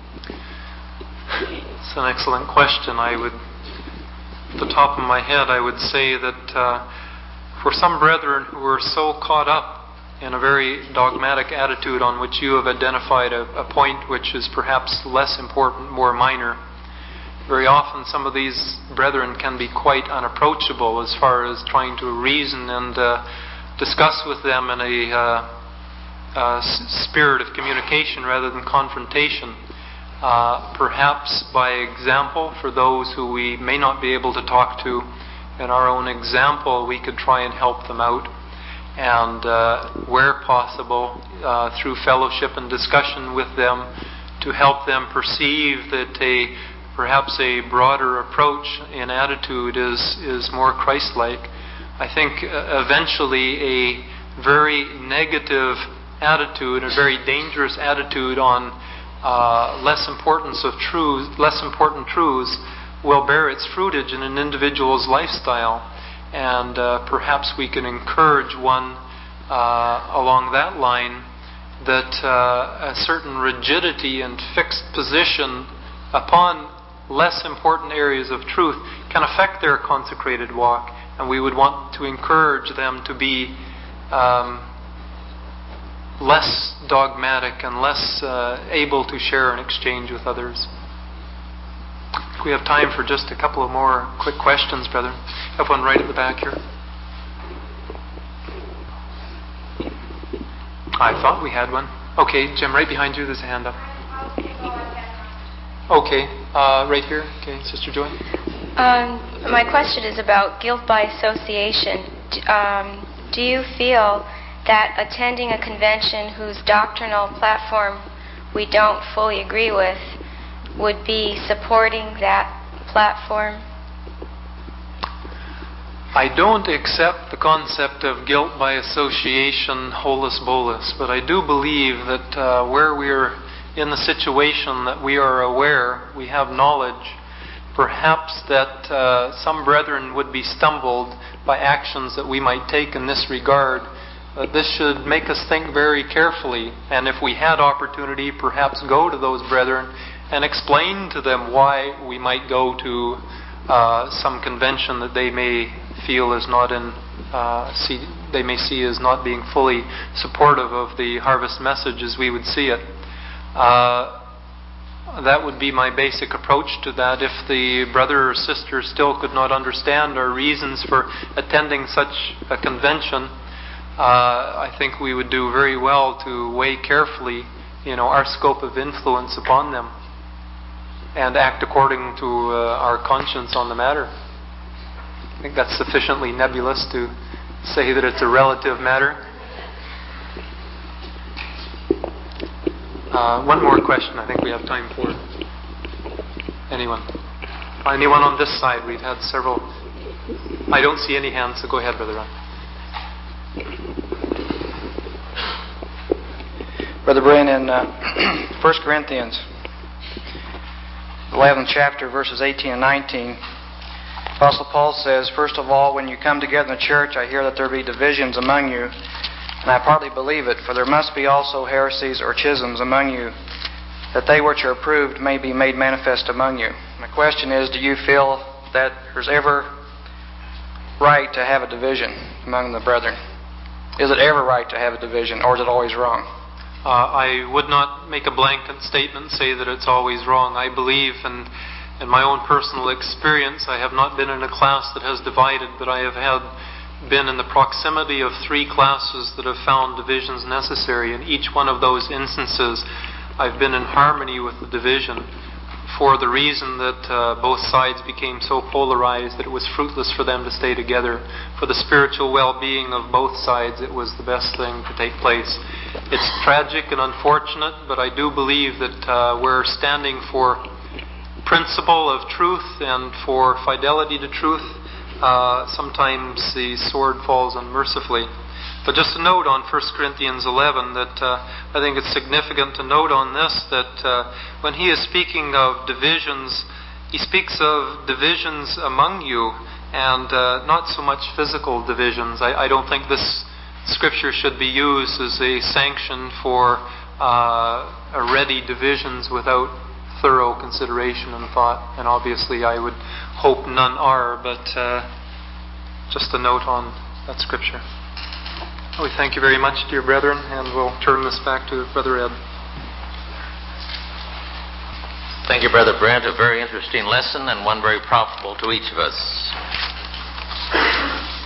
It's an excellent question. I would, at the top of my head, I would say that uh, for some brethren who are so caught up in a very dogmatic attitude on which you have identified a, a point which is perhaps less important, more minor, very often some of these brethren can be quite unapproachable as far as trying to reason and uh, discuss with them in a uh, uh, spirit of communication rather than confrontation. Uh, perhaps by example, for those who we may not be able to talk to, in our own example, we could try and help them out. And uh, where possible, uh, through fellowship and discussion with them, to help them perceive that a perhaps a broader approach in attitude is, is more Christ-like. I think uh, eventually a very negative attitude, a very dangerous attitude on uh, less importance of truths, less important truths, will bear its fruitage in an individual's lifestyle. And uh, perhaps we can encourage one uh, along that line that uh, a certain rigidity and fixed position upon less important areas of truth can affect their consecrated walk, and we would want to encourage them to be um, less dogmatic and less uh, able to share and exchange with others. We have time for just a couple of more quick questions, brother. I have one right at the back here. I thought we had one. Okay, Jim, right behind you, there's a hand up. Okay, uh, right here. Okay, Sister Joy. Um, my question is about guilt by association. Um, do you feel that attending a convention whose doctrinal platform we don't fully agree with would be supporting that platform? I don't accept the concept of guilt by association, holus bolus, but I do believe that uh, where we're in the situation that we are aware, we have knowledge, perhaps that uh, some brethren would be stumbled by actions that we might take in this regard. Uh, this should make us think very carefully, and if we had opportunity, perhaps go to those brethren and explain to them why we might go to uh, some convention that they may feel is not in, uh, see, they may see as not being fully supportive of the harvest message as we would see it. Uh, that would be my basic approach to that. If the brother or sister still could not understand our reasons for attending such a convention, uh, I think we would do very well to weigh carefully, you know, our scope of influence upon them, and act according to uh, our conscience on the matter. I think that's sufficiently nebulous to say that it's a relative matter. Uh, one more question I think we have time for. Anyone? Anyone on this side? We've had several. I don't see any hands, so go ahead, Brother Ron. Brother Brian, in uh, First Corinthians, eleventh chapter, verses eighteen and nineteen, Apostle Paul says, "First of all, when you come together in the church, I hear that there be divisions among you, and I partly believe it, for there must be also heresies or schisms among you, that they which are approved may be made manifest among you." My question is, do you feel that there's ever right to have a division among the brethren? Is it ever right to have a division, or is it always wrong? Uh, I would not make a blanket statement and say that it's always wrong. I believe, and in my own personal experience, I have not been in a class that has divided, but I have had been in the proximity of three classes that have found divisions necessary. In each one of those instances, I've been in harmony with the division for the reason that uh, both sides became so polarized that it was fruitless for them to stay together. For the spiritual well-being of both sides, it was the best thing to take place. It's tragic and unfortunate, but I do believe that uh, we're standing for principle of truth and for fidelity to truth. Uh, sometimes the sword falls unmercifully. But just a note on First Corinthians eleven that uh, I think it's significant to note on this that uh, when he is speaking of divisions, he speaks of divisions among you and uh, not so much physical divisions. I, I don't think this scripture should be used as a sanction for uh, a ready divisions without thorough consideration and thought. And obviously I would hope none are, but uh, just a note on that scripture. We thank you very much, dear brethren, and we'll turn this back to Brother Ed. Thank you, Brother Brent. A very interesting lesson and one very profitable to each of us.